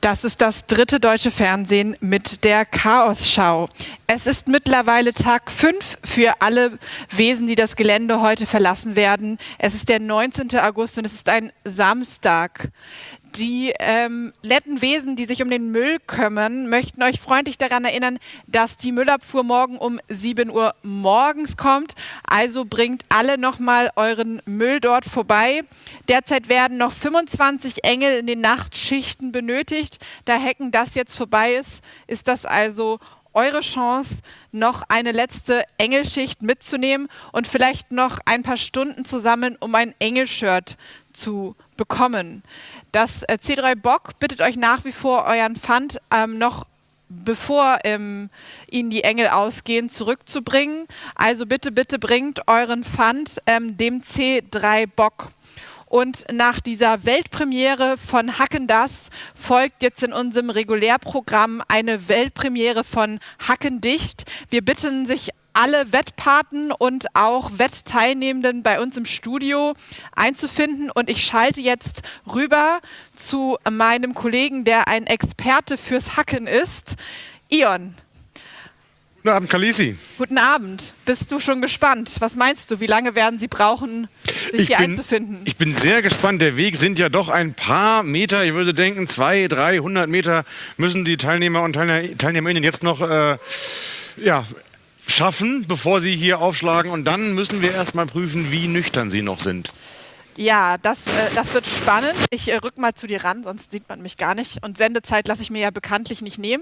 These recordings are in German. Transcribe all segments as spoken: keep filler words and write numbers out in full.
Das ist das dritte deutsche Fernsehen mit der Chaosschau. Es ist mittlerweile Tag fünf für alle Wesen, die das Gelände heute verlassen werden. Es ist der neunzehnte August und es ist ein Samstag. Die ähm, netten Wesen, die sich um den Müll kümmern, möchten euch freundlich daran erinnern, dass die Müllabfuhr morgen um sieben Uhr morgens kommt. Also bringt alle nochmal euren Müll dort vorbei. Derzeit werden noch fünfundzwanzig Engel in den Nachtschichten benötigt. Da Hecken das jetzt vorbei ist, ist das also eure Chance, noch eine letzte Engelschicht mitzunehmen und vielleicht noch ein paar Stunden zu sammeln, um ein Engelshirt zu bekommen. Das äh, C drei Bock bittet euch nach wie vor, euren Pfand ähm, noch bevor ähm, ihnen die Engel ausgehen, zurückzubringen. Also bitte, bitte bringt euren Pfand ähm, dem C drei Bock. Und nach dieser Weltpremiere von Hacken das folgt jetzt in unserem Regulärprogramm eine Weltpremiere von Hacken dicht. Wir bitten sich alle Wettpaten und auch Wettteilnehmenden bei uns im Studio einzufinden. Und ich schalte jetzt rüber zu meinem Kollegen, der ein Experte fürs Hacken ist, Ion. Guten Abend, Kalisi. Guten Abend. Bist du schon gespannt? Was meinst du, wie lange werden sie brauchen, sich ich hier bin, einzufinden? Ich bin sehr gespannt. Der Weg sind ja doch ein paar Meter. Ich würde denken, zwei, dreihundert Meter müssen die Teilnehmer und Teilnehmer, Teilnehmerinnen jetzt noch äh, ja, schaffen, bevor sie hier aufschlagen. Und dann müssen wir erstmal prüfen, wie nüchtern sie noch sind. Ja, das, äh, das wird spannend. Ich äh, rück mal zu dir ran, sonst sieht man mich gar nicht. Und Sendezeit lasse ich mir ja bekanntlich nicht nehmen.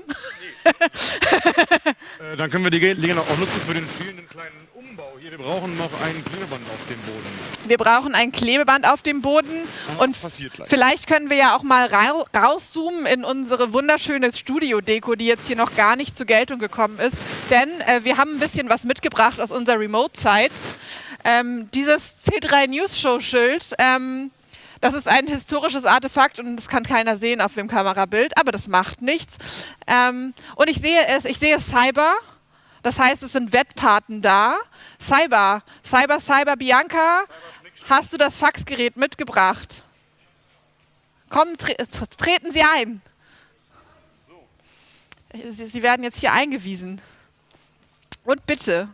äh, dann können wir die Gelegenheit auch nutzen für den fehlenden kleinen Umbau hier. Wir brauchen noch ein Klebeband auf dem Boden. Wir brauchen ein Klebeband auf dem Boden. Und, und vielleicht können wir ja auch mal ra rauszoomen in unsere wunderschöne Studio-Deko, die jetzt hier noch gar nicht zur Geltung gekommen ist. Denn äh, wir haben ein bisschen was mitgebracht aus unserer Remote-Zeit. Ähm, dieses C drei News Show Schild, ähm, das ist ein historisches Artefakt und das kann keiner sehen auf dem Kamerabild, aber das macht nichts. Ähm, und ich sehe es, ich sehe Cyber, das heißt, es sind Wettpaten da. Cyber, Cyber, Cyber, Bianca, hast du das Faxgerät mitgebracht? Komm, tre treten Sie ein. Sie, Sie werden jetzt hier eingewiesen. Und bitte.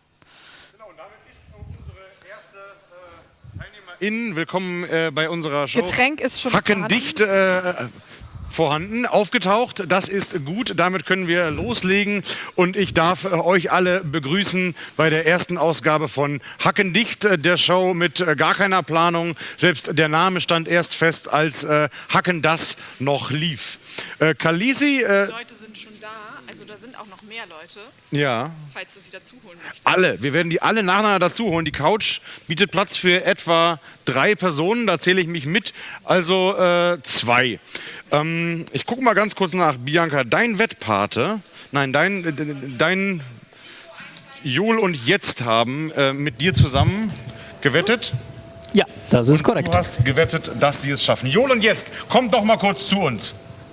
In, willkommen äh, bei unserer Show. Getränk ist schon Hackendicht äh, vorhanden, aufgetaucht. Das ist gut, damit können wir loslegen. Und ich darf äh, euch alle begrüßen bei der ersten Ausgabe von Hackendicht, äh, der Show mit äh, gar keiner Planung. Selbst der Name stand erst fest, als äh, Hacken das noch lief. Äh, Kalisi... Äh, Leute sind schon da, also da sind auch noch mehr Leute. Ja. Falls du sie dazu holen möchtest. Alle, wir werden die alle nacheinander dazu holen. Die Couch bietet Platz für etwa drei Personen, da zähle ich mich mit, also äh, zwei. Ähm, ich gucke mal ganz kurz nach, Bianca, dein Wettpate, nein, dein, dein Jol und Jetzt haben äh, mit dir zusammen gewettet. Ja, das ist korrekt. Du hast gewettet, dass sie es schaffen. Jol und Jetzt, kommt doch mal kurz zu uns.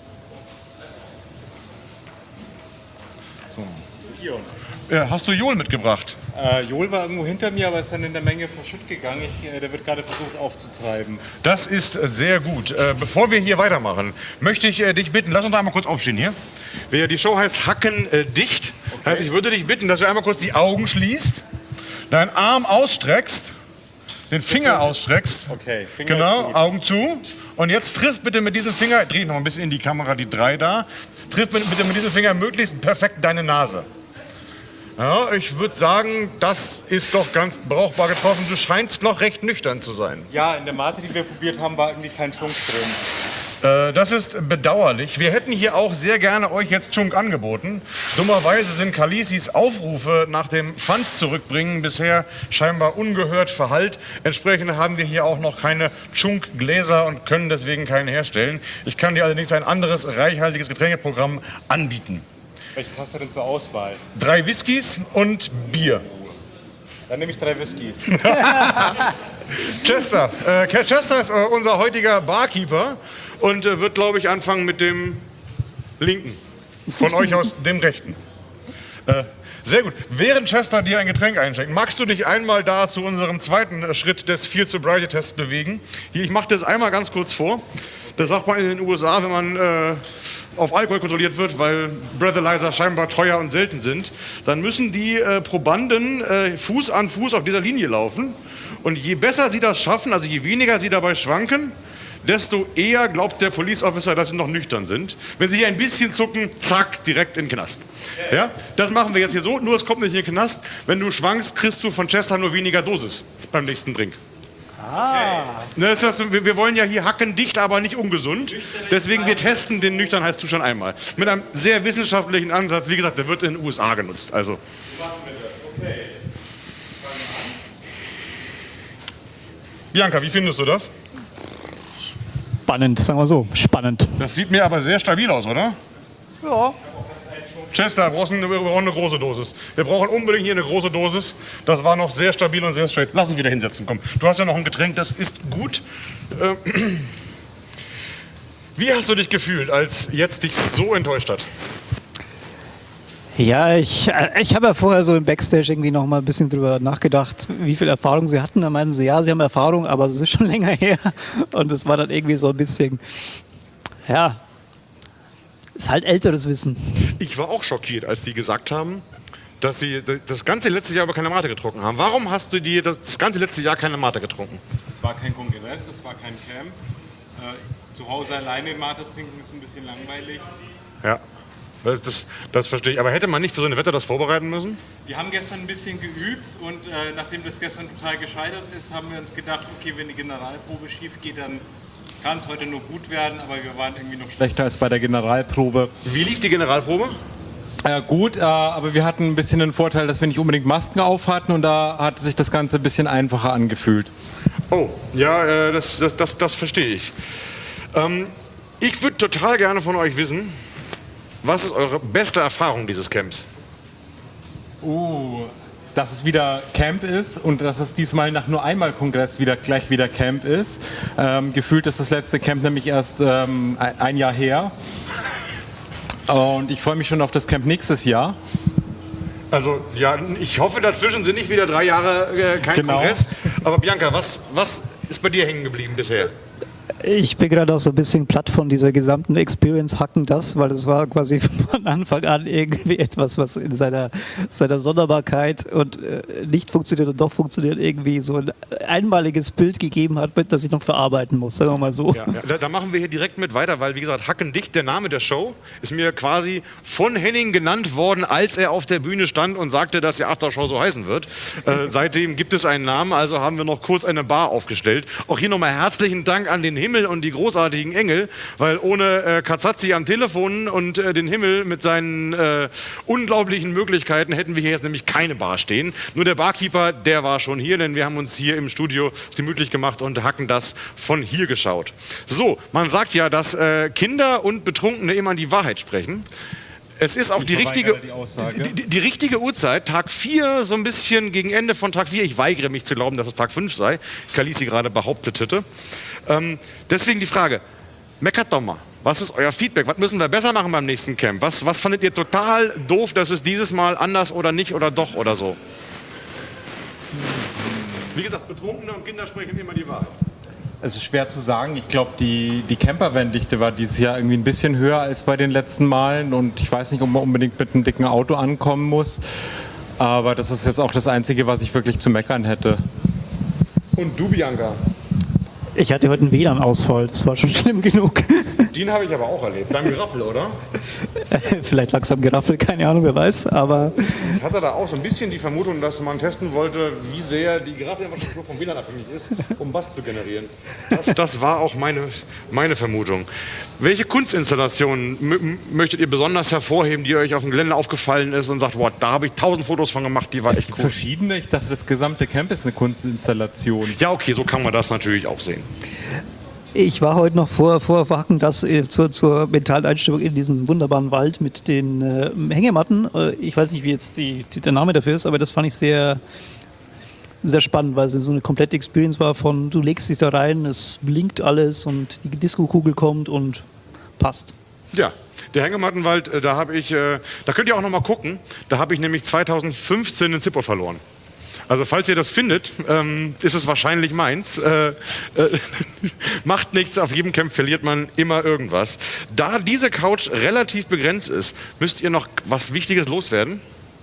Äh, hast du Jol mitgebracht? Äh, Jol war irgendwo hinter mir, aber ist dann in der Menge verschütt gegangen. Ich, äh, der wird gerade versucht aufzutreiben. Das ist sehr gut. Äh, bevor wir hier weitermachen, möchte ich äh, dich bitten, lass uns da einmal kurz aufstehen hier. Die Show heißt Hacken äh, dicht. Okay. Heißt, ich würde dich bitten, dass du einmal kurz die Augen schließt, deinen Arm ausstreckst, den Finger ausstreckst. Okay, Finger genau, Augen zu. Und jetzt trifft bitte mit diesem Finger, dreh ich noch ein bisschen in die Kamera, die drei da, trifft bitte mit diesem Finger möglichst perfekt deine Nase. Ja, ich würde sagen, das ist doch ganz brauchbar getroffen. Du scheinst noch recht nüchtern zu sein. Ja, in der Mate, die wir probiert haben, war irgendwie kein Schunk drin. Äh, das ist bedauerlich. Wir hätten hier auch sehr gerne euch jetzt Schunk angeboten. Dummerweise sind Kalisis Aufrufe nach dem Pfand zurückbringen bisher scheinbar ungehört verhallt. Entsprechend haben wir hier auch noch keine Schunk-Gläser und können deswegen keinen herstellen. Ich kann dir allerdings ein anderes reichhaltiges Getränkeprogramm anbieten. Welches hast du denn zur Auswahl? Drei Whiskys und Bier. Dann nehme ich drei Whiskys. Chester. Äh, Chester ist äh, unser heutiger Barkeeper und äh, wird, glaube ich, anfangen mit dem linken. Von euch aus dem rechten. Äh, sehr gut. Während Chester dir ein Getränk einschenkt, magst du dich einmal da zu unserem zweiten Schritt des Field Sobriety Tests bewegen? Hier, ich mache das einmal ganz kurz vor. Das sagt man in den U S A, wenn man äh, auf Alkohol kontrolliert wird, weil Breathalyzer scheinbar teuer und selten sind. Dann müssen die äh, Probanden äh, Fuß an Fuß auf dieser Linie laufen. Und je besser sie das schaffen, also je weniger sie dabei schwanken, desto eher glaubt der Police Officer, dass sie noch nüchtern sind. Wenn sie hier ein bisschen zucken, zack, direkt in den Knast. Ja? Das machen wir jetzt hier so, nur es kommt nicht in den Knast. Wenn du schwankst, kriegst du von Chester nur weniger Dosis beim nächsten Drink. Ah. Das heißt, wir, wir wollen ja hier hackendicht, aber nicht ungesund. Deswegen wir testen den Nüchternheitszustand einmal. Mit einem sehr wissenschaftlichen Ansatz. Wie gesagt, der wird in den U S A genutzt. Also. Bianca, wie findest du das? Spannend, sagen wir so. Spannend. Das sieht mir aber sehr stabil aus, oder? Ja. Chester, wir brauchen, eine, wir brauchen eine große Dosis. Wir brauchen unbedingt hier eine große Dosis. Das war noch sehr stabil und sehr straight. Lass uns wieder hinsetzen, komm. Du hast ja noch ein Getränk, das ist gut. Äh, Wie hast du dich gefühlt, als jetzt dich so enttäuscht hat? Ja, ich, ich habe ja vorher so im Backstage irgendwie noch mal ein bisschen drüber nachgedacht, wie viel Erfahrung sie hatten. Da meinten sie, ja, sie haben Erfahrung, aber es ist schon länger her. Und es war dann irgendwie so ein bisschen, ja, ist halt älteres Wissen. Ich war auch schockiert, als sie gesagt haben, dass sie das ganze letzte Jahr aber keine Mate getrunken haben. Warum hast du dir das, das ganze letzte Jahr keine Mate getrunken? Es war kein Kongress, es war kein Camp. Äh, zu Hause alleine Mate trinken ist ein bisschen langweilig. Ja. Das, das, das verstehe ich. Aber hätte man nicht für so eine Wette das vorbereiten müssen? Wir haben gestern ein bisschen geübt und äh, nachdem das gestern total gescheitert ist, haben wir uns gedacht, okay, wenn die Generalprobe schief geht, dann kann es heute nur gut werden, aber wir waren irgendwie noch schlechter als bei der Generalprobe. Wie lief die Generalprobe? Ja, gut, äh, aber wir hatten ein bisschen den Vorteil, dass wir nicht unbedingt Masken auf hatten und da hat sich das Ganze ein bisschen einfacher angefühlt. Oh, ja, äh, das, das, das, das verstehe ich. Ähm, ich würde total gerne von euch wissen, was ist eure beste Erfahrung dieses Camps? Uh, dass es wieder Camp ist und dass es diesmal nach nur einmal Kongress wieder gleich wieder Camp ist. Ähm, gefühlt ist das letzte Camp nämlich erst ähm, ein Jahr her. Und ich freue mich schon auf das Camp nächstes Jahr. Also, ja, ich hoffe, dazwischen sind nicht wieder drei Jahre äh, kein Genau. Kongress. Aber Bianca, was, was ist bei dir hängen geblieben bisher? Ich bin gerade auch so ein bisschen platt von dieser gesamten Experience Hacken das, weil es war quasi von Anfang an irgendwie etwas, was in seiner, seiner Sonderbarkeit und äh, nicht funktioniert und doch funktioniert, irgendwie so ein einmaliges Bild gegeben hat, das ich noch verarbeiten muss, sagen wir mal so. Ja, ja, da, da machen wir hier direkt mit weiter, weil wie gesagt, Hackendicht, der Name der Show, ist mir quasi von Henning genannt worden, als er auf der Bühne stand und sagte, dass die Aftershow so heißen wird. Äh, seitdem gibt es einen Namen, also haben wir noch kurz eine Bar aufgestellt. Auch hier nochmal herzlichen Dank an den Himmel und die großartigen Engel, weil ohne äh, Kazazzi am Telefon und äh, den Himmel mit seinen äh, unglaublichen Möglichkeiten hätten wir hier jetzt nämlich keine Bar stehen. Nur der Barkeeper, der war schon hier, denn wir haben uns hier im Studio gemütlich gemacht und hacken das von hier geschaut. So, man sagt ja, dass äh, Kinder und Betrunkene immer die Wahrheit sprechen. Es ist auch die richtige, die, die, die richtige Uhrzeit, Tag vier, so ein bisschen gegen Ende von Tag vier. Ich weigere mich zu glauben, dass es Tag fünf sei. Kalisi gerade behauptete. Ähm, deswegen die Frage, meckert doch mal. Was ist euer Feedback? Was müssen wir besser machen beim nächsten Camp? Was, was fandet ihr total doof, dass es dieses Mal anders oder nicht oder doch oder so? Wie gesagt, Betrunkene und Kinder sprechen immer die Wahrheit. Es ist schwer zu sagen. Ich glaube, die, die Campervan-Dichte war dieses Jahr irgendwie ein bisschen höher als bei den letzten Malen. Und ich weiß nicht, ob man unbedingt mit einem dicken Auto ankommen muss. Aber das ist jetzt auch das Einzige, was ich wirklich zu meckern hätte. Und du, Bianca? Ich hatte heute einen W L A N-Ausfall, das war schon schlimm genug. Den habe ich aber auch erlebt. Beim Geraffel, oder? Vielleicht langsam geraffelt, keine Ahnung, wer weiß, aber... Ich hatte da auch so ein bisschen die Vermutung, dass man testen wollte, wie sehr die Geraffelinfrastruktur vom W L A N abhängig ist, um Bass zu generieren. Das, das war auch meine, meine Vermutung. Welche Kunstinstallationen m- möchtet ihr besonders hervorheben, die euch auf dem Gelände aufgefallen ist und sagt, boah, da habe ich tausend Fotos von gemacht, die war Es echt gibt cool. verschiedene. Ich dachte, das gesamte Camp ist eine Kunstinstallation. Ja, okay, so kann man das natürlich auch sehen. Ich war heute noch vor, vor Hacken das äh, zur, zur mentalen Einstellung in diesem wunderbaren Wald mit den äh, Hängematten. Äh, ich weiß nicht, wie jetzt die, die, der Name dafür ist, aber das fand ich sehr, sehr spannend, weil es so eine komplette Experience war von, du legst dich da rein, es blinkt alles und die Disco-Kugel kommt und passt. Ja, der Hängemattenwald, äh, da habe ich, äh, da könnt ihr auch noch mal gucken, da habe ich nämlich zweitausendfünfzehn den Zippo verloren. Also falls ihr das findet, ähm, ist es wahrscheinlich meins. Äh, äh, macht nichts, auf jedem Camp verliert man immer irgendwas. Da diese Couch relativ begrenzt ist, müsst ihr noch was Wichtiges loswerden?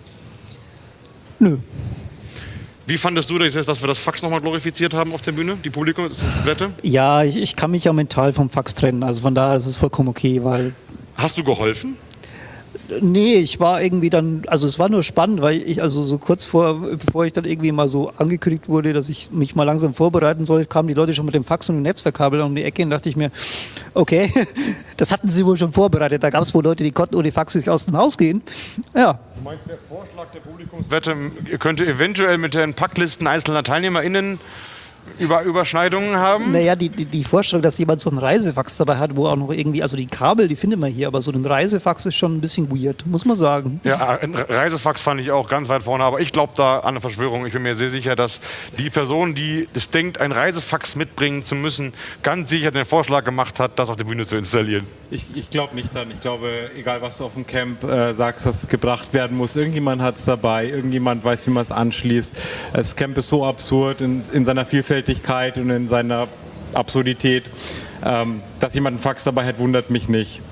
Nö. Wie fandest du das, dass wir das Fax nochmal glorifiziert haben auf der Bühne, die Publikumswette? Ja, ich, ich kann mich ja mental vom Fax trennen, also von daher ist es vollkommen okay, weil... Hast du geholfen? Nee, ich war irgendwie dann, also es war nur spannend, weil ich, also so kurz vor, bevor ich dann irgendwie mal so angekündigt wurde, dass ich mich mal langsam vorbereiten soll, kamen die Leute schon mit dem Fax und dem Netzwerkkabel um die Ecke und dachte ich mir, okay, das hatten sie wohl schon vorbereitet. Da gab es wohl Leute, die konnten ohne Fax nicht aus dem Haus gehen. Ja. Du meinst, der Vorschlag der Publikumswette könnte eventuell mit den Packlisten einzelner TeilnehmerInnen über Überschneidungen haben? Naja, die, die, die Vorstellung, dass jemand so einen Reisefax dabei hat, wo auch noch irgendwie, also die Kabel, die findet man hier, aber so ein Reisefax ist schon ein bisschen weird, muss man sagen. Ja, ein Reisefax fand ich auch ganz weit vorne, aber ich glaube da an eine Verschwörung. Ich bin mir sehr sicher, dass die Person, die es denkt, ein Reisefax mitbringen zu müssen, ganz sicher den Vorschlag gemacht hat, das auf der Bühne zu installieren. Ich, ich glaube nicht dran. Ich glaube, egal was du auf dem Camp äh, sagst, dass es gebracht werden muss, irgendjemand hat es dabei, irgendjemand weiß, wie man es anschließt. Das Camp ist so absurd in, in seiner Vielfältigkeit und in seiner Absurdität. Ähm, dass jemand einen Fax dabei hat, wundert mich nicht.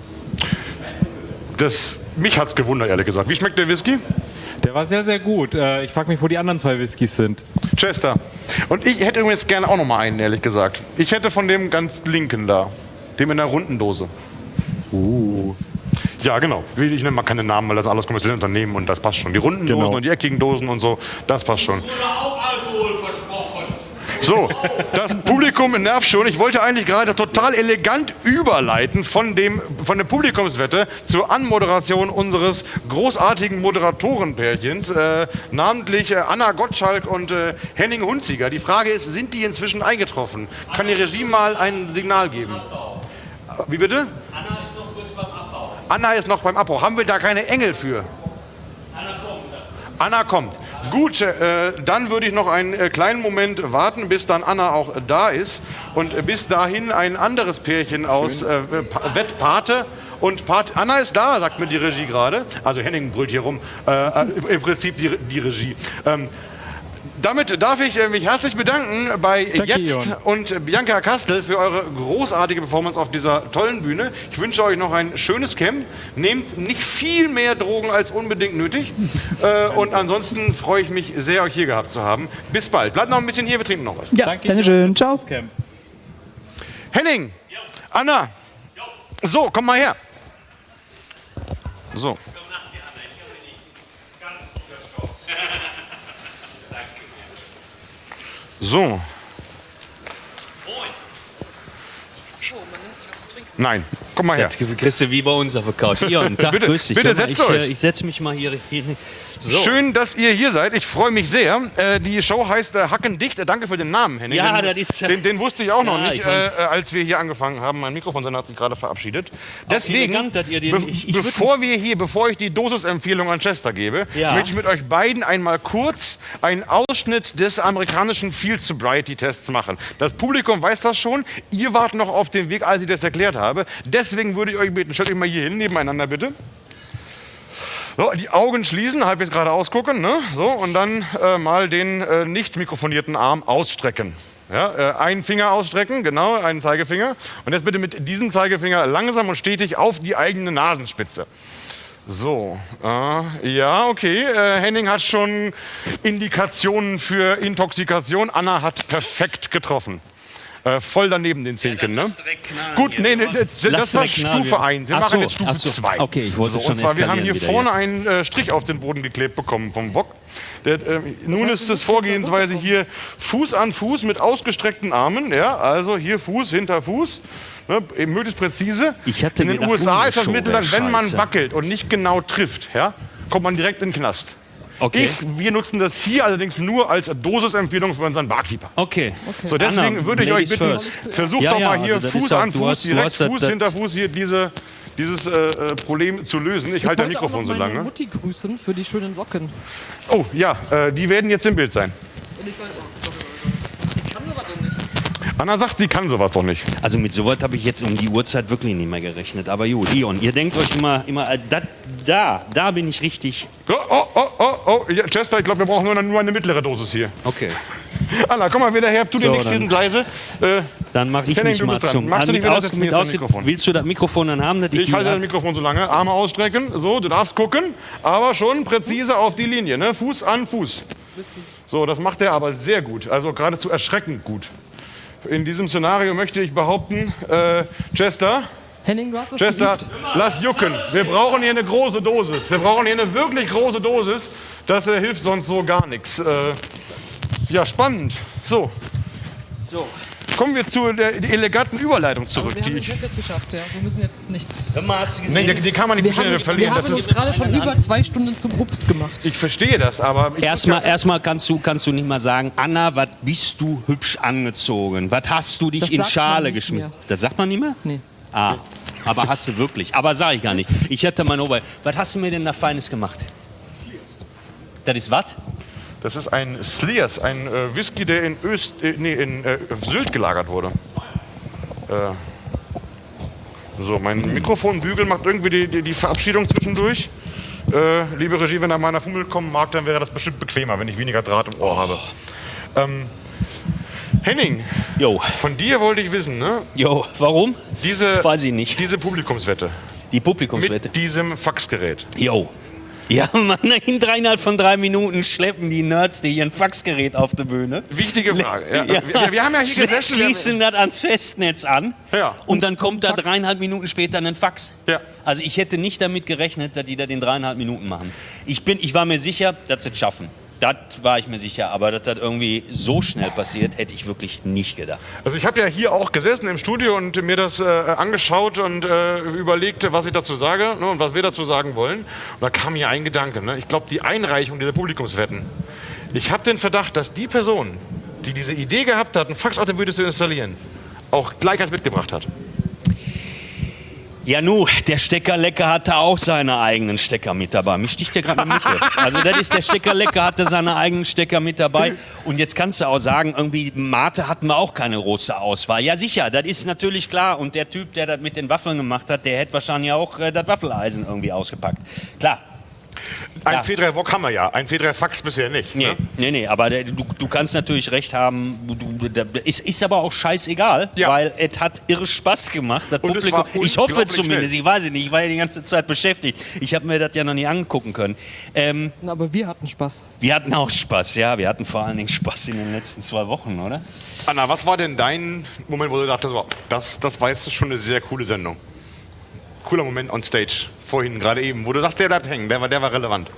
Das, mich hat es gewundert, ehrlich gesagt. Wie schmeckt der Whisky? Der war sehr, sehr gut. Äh, ich frage mich, wo die anderen zwei Whiskys sind. Chester. Und ich hätte übrigens gerne auch noch mal einen, ehrlich gesagt. Ich hätte von dem ganz linken da, dem in der runden Dose. Uh. Ja, genau. Ich nenne mal keine Namen, weil das alles kommerzielle Unternehmen und das passt schon. Die runden Genau. Dosen und die eckigen Dosen und so, das passt schon. Es wurde auch Alkohol versprochen. So, das Publikum nervt schon. Ich wollte eigentlich gerade total elegant überleiten von, dem, von der Publikumswette zur Anmoderation unseres großartigen Moderatorenpärchens, äh, namentlich äh, Anna Gottschalk und äh, Henning Hunziger. Die Frage ist, sind die inzwischen eingetroffen? Kann die Regie mal ein Signal geben? Wie bitte? Anna ist noch kurz beim Abbau. Anna ist noch beim Abbau. Haben wir da keine Engel für? Anna kommt, sagt sie. Anna kommt. Gut, äh, dann würde ich noch einen äh, kleinen Moment warten, bis dann Anna auch äh, da ist. Und äh, bis dahin ein anderes Pärchen aus äh, pa Wettpate. Und Pat Anna ist da, sagt mir die Regie gerade. Also Henning brüllt hier rum. Äh, im Prinzip die, die Regie. Ähm, Damit darf ich mich herzlich bedanken bei Danke, Jetzt Ion. und Bianca Kastel für eure großartige Performance auf dieser tollen Bühne. Ich wünsche euch noch ein schönes Camp. Nehmt nicht viel mehr Drogen als unbedingt nötig. äh, und ansonsten freue ich mich sehr, euch hier gehabt zu haben. Bis bald. Bleibt noch ein bisschen hier, wir trinken noch was. Ja, Danke, Dankeschön. Ion. Ciao. Das Camp. Henning, Anna, so, komm mal her. So. So. Nein, komm mal her. Das kriegst du wie bei uns auf der Couch. Ion, Tag, Bitte, grüß dich. bitte Hör mal, setzt ich, euch. äh, Ich setze mich mal hier hin. So. Schön, dass ihr hier seid. Ich freue mich sehr. Äh, die Show heißt äh, Hackendicht. Äh, danke für den Namen, Henning. Ja, den, das ist ja- den, den wusste ich auch noch Ja, nicht, ich mein- äh, als wir hier angefangen haben. Mein Mikrofonsender hat sich gerade verabschiedet. Deswegen, elegant, dass ihr den- be ich- ich würd- bevor wir hier, bevor ich die Dosisempfehlung an Chester gebe, Ja. möchte ich mit euch beiden einmal kurz einen Ausschnitt des amerikanischen Field Sobriety Tests machen. Das Publikum weiß das schon. Ihr wart noch auf dem Weg, als ich das erklärt habe. Deswegen würde ich euch bitten, stellt euch mal hier hin, nebeneinander bitte. So, die Augen schließen, halbwegs gerade ausgucken, ne? So, und dann äh, mal den äh, nicht mikrofonierten Arm ausstrecken. Ja, äh, einen Finger ausstrecken, genau, einen Zeigefinger. Und jetzt bitte mit diesem Zeigefinger langsam und stetig auf die eigene Nasenspitze. So, äh, ja, okay. Äh, Henning hat schon Indikationen für Intoxikation. Anna hat perfekt getroffen. Äh, voll daneben den Zinken, ne? lass direkt knallen Gut, hier, nee, nee, oder? das, das Lass war direkt knallen, Stufe wir- eins. Wir Ach machen so, jetzt Stufe ach so. zwei. Okay, ich wollte so, schon und zwar, wir haben hier eskalieren wieder, vorne einen äh, Strich auf den Boden geklebt bekommen vom Wok. Der, äh, nun ist es Vorgehensweise hier Fuß an Fuß mit ausgestreckten Armen. Ja, also hier Fuß hinter Fuß. Ne, eben möglichst präzise. Ich hatte in den gedacht, U S A ist das Hundeshow Mittel, dann, wär wenn man scheiße. wackelt und nicht genau trifft, ja, kommt man direkt in den Knast. Okay. Ich, wir nutzen das hier allerdings nur als Dosisempfehlung für unseren Barkeeper. Okay. So, deswegen Anna, würde ich euch Ladies bitten, first. versucht Ja, doch ja, mal hier also das Fuß ist auch- an du Fuß, hast- du direkt hast das- Fuß das- hinter Fuß hier diese, dieses äh, äh, Problem zu lösen. Ich halte das wollte auch Mikrofon noch so meine lange. Mutti grüßen für die schönen Socken. Oh ja, äh, die werden jetzt im Bild sein. Und ich sage, oh, doch, ich kann sowas doch nicht. Anna sagt, sie kann sowas doch nicht. Also mit sowas habe ich jetzt um die Uhrzeit wirklich nicht mehr gerechnet. Aber gut, Ion, ihr denkt euch immer, immer äh, das da, da bin ich richtig. Oh, oh, oh, oh, oh. Ja, Chester, ich glaube, wir brauchen nur eine, nur eine mittlere Dosis hier. Okay. Anna, komm mal wieder her, tu dir So, nichts, die dann- sind leise. Äh, Dann mache ich Henning, mich du mal bist dran. zum. Magst du Ah, nicht mit wieder aus, setzen? mit Hier ist aus, das Mikrofon. willst du das Mikrofon dann haben? Dass ich die halte das Mikrofon so lange, Arme ausstrecken, so, du darfst gucken, aber schon präzise auf die Linie, ne? Fuß an Fuß. So, das macht er aber sehr gut, also geradezu erschreckend gut. In diesem Szenario möchte ich behaupten, äh, Chester, Henning, du hast es Chester, geübt. lass jucken. Wir brauchen hier eine große Dosis. Wir brauchen hier eine wirklich große Dosis. Das äh, hilft sonst so gar nichts. Äh, ja, spannend. So. So. Kommen wir zu der eleganten Überleitung zurück. Wir haben Die den ich, Test jetzt geschafft, ja. Wir müssen jetzt nichts... Hör mal, hast du nee, gesehen? die, die kann man nicht Wir schnell haben, verlieren. wir Das haben uns ist, gerade schon über zwei Stunden zum Obst gemacht. ich verstehe das, aber... Ich Erstmal, erstmal kannst, du, kannst du nicht mal sagen, Anna, was bist du hübsch angezogen? Was hast du dich Das in sagt man Schale nicht geschmissen? mehr. Das sagt man nicht mehr? Nee. Ah, aber hast du wirklich. Aber sag ich gar nicht. Ich hätte mal nur bei. Was hast du mir denn da Feines gemacht? Das ist was? Das ist ein Sleers, ein äh, Whisky, der in, Öst, äh, nee, in äh, Sylt gelagert wurde. Äh, so, mein Mikrofonbügel macht irgendwie die, die, die Verabschiedung zwischendurch. Äh, liebe Regie, wenn da mal einer Fummel kommen mag, dann wäre das bestimmt bequemer, wenn ich weniger Draht im Ohr habe. Ähm, Henning, Jo, von dir wollte ich wissen, ne? jo, warum? Diese, Weiß ich nicht. diese Publikumswette Die Publikumswette. mit diesem Faxgerät. Jo. Ja, Mann, in dreieinhalb von drei Minuten schleppen die Nerds die ihren Faxgerät auf die Bühne. Wichtige Frage. Ja. Ja. Wir, wir haben ja hier gesessen. wir haben- Schließen das ans Festnetz an Ja. und dann kommt da dreieinhalb Minuten später ein Fax. Ja. Also ich hätte nicht damit gerechnet, dass die das in dreieinhalb Minuten machen. Ich, bin, ich war mir sicher, dass sie es schaffen. Das war ich mir sicher, aber dass das irgendwie so schnell passiert, hätte ich wirklich nicht gedacht. Also ich habe ja hier auch gesessen im Studio und mir das äh, angeschaut und äh, überlegt, was ich dazu sage, ne, und was wir dazu sagen wollen. Und da kam mir ein Gedanke. Ne? Ich glaube, die Einreichung dieser Publikumswetten. Ich habe den Verdacht, dass die Person, die diese Idee gehabt hat, einen Fax auf der Bühne zu installieren, auch gleich eins mitgebracht hat. Ja, nu, der Steckerlecker hatte auch seine eigenen Stecker mit dabei. Mich sticht ja gerade in die Mitte. Also das ist, der Steckerlecker hatte seine eigenen Stecker mit dabei. Und jetzt kannst du auch sagen, irgendwie Mate hatten wir auch keine große Auswahl. Ja sicher, das ist natürlich klar. Und der Typ, der das mit den Waffeln gemacht hat, der hätte wahrscheinlich auch äh, das Waffeleisen irgendwie ausgepackt. Klar. Ein Ja. C drei Wok haben wir ja, ein C drei Fax bisher nicht. Nee, Ne? nee, nee, aber der, du, du kannst natürlich recht haben, du, da, ist, ist aber auch scheißegal, Ja. weil es hat irre Spaß gemacht. Das Und es Publikum, war ich hoffe unglaublich zumindest, schnell. ich weiß es nicht, ich war ja die ganze Zeit beschäftigt. Ich habe mir das ja noch nie angucken können. Ähm, Na, aber wir hatten Spaß. wir hatten auch Spaß, ja, wir hatten vor allen Dingen Spaß in den letzten zwei Wochen, oder? Anna, was war denn dein Moment, wo du dachtest, wow, das, das war jetzt schon eine sehr coole Sendung? Cooler Moment on stage, vorhin gerade eben, wo du sagst, der bleibt hängen, der war, der war relevant.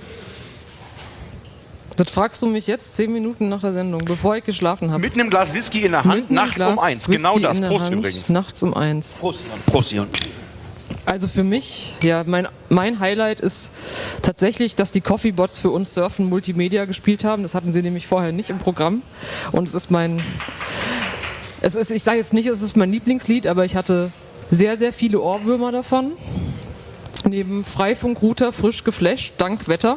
Das fragst du mich jetzt zehn Minuten nach der Sendung, bevor ich geschlafen habe. Mit einem Glas Whisky in der Hand, nachts um eins. Genau das. Prost übrigens. Nachts um eins. Prost, Jan. Prost, Jan. Also für mich, ja, mein, mein Highlight ist tatsächlich, dass die Coffeebots für uns Surfen Multimedia gespielt haben. Das hatten sie nämlich vorher nicht im Programm. Und es ist mein, es ist, ich sage jetzt nicht, es ist mein Lieblingslied, aber ich hatte sehr, sehr viele Ohrwürmer davon. Neben Freifunk-Router frisch geflasht, dank Wetter.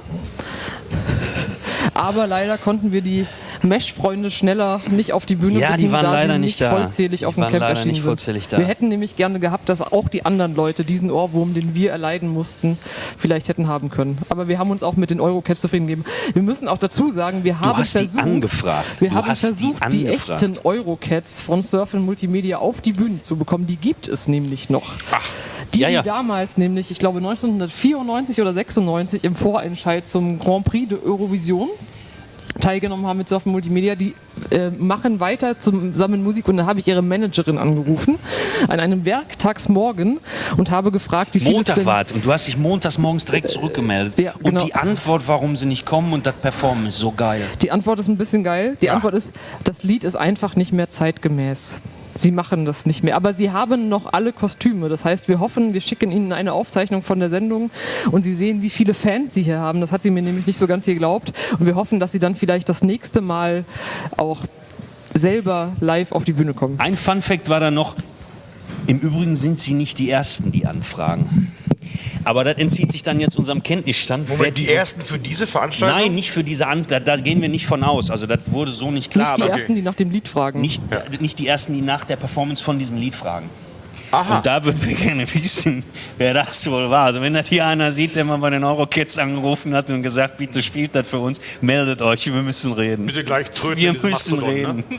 Aber leider konnten wir die Mesh-Freunde schneller nicht auf die Bühne Ja, bitten, die waren da leider sie nicht nicht da. vollzählig Die auf dem waren Camp leider erschienen nicht sind. vollzählig da. Wir hätten nämlich gerne gehabt, dass auch die anderen Leute diesen Ohrwurm, den wir erleiden mussten, vielleicht hätten haben können. Aber wir haben uns auch mit den Eurocats zufrieden gegeben. Wir müssen auch dazu sagen, wir haben hast die versucht, angefragt. wir Du haben hast die versucht, die, angefragt. echten Eurocats von Surfen Multimedia auf die Bühne zu bekommen. Die gibt es nämlich noch. Die, Ja, ja. die damals nämlich, ich glaube neunzehnhundertvierundneunzig oder sechsundneunzig im Vorentscheid zum Grand Prix de Eurovision teilgenommen haben mit Surfen Multimedia, die äh, machen weiter zusammen Musik und dann habe ich ihre Managerin angerufen an einem Werktagsmorgen und habe gefragt, wie viel es Montag denn war es und du hast dich montags morgens direkt zurückgemeldet. ja, genau. Und die Antwort, warum sie nicht kommen und das Performen ist so geil. Die Antwort ist ein bisschen geil. Die Antwort ist, das Lied ist einfach nicht mehr zeitgemäß. Sie machen das nicht mehr. Aber sie haben noch alle Kostüme. Das heißt, wir hoffen, wir schicken ihnen eine Aufzeichnung von der Sendung und sie sehen, wie viele Fans sie hier haben. Das hat sie mir nämlich nicht so ganz geglaubt. Und wir hoffen, dass sie dann vielleicht das nächste Mal auch selber live auf die Bühne kommen. Ein Funfact war da noch, im Übrigen sind sie nicht die Ersten, die anfragen. Aber das entzieht sich dann jetzt unserem Kenntnisstand. Wer Moment, die ersten für diese Veranstaltung? Nein, nicht für diese Antwort, da, da gehen wir nicht von aus. Also das wurde so nicht klar. Nicht die aber Ersten, die nach dem Lied fragen. nicht, nicht die Ersten, die nach der Performance von diesem Lied fragen. Aha. Und da würden wir gerne wissen, wer das wohl war. Also wenn das hier einer sieht, der mal bei den Eurokids angerufen hat und gesagt, bitte spielt das für uns, meldet euch, wir müssen reden. Bitte gleich tröten. Wir dieses müssen Mastodon, reden. Ne?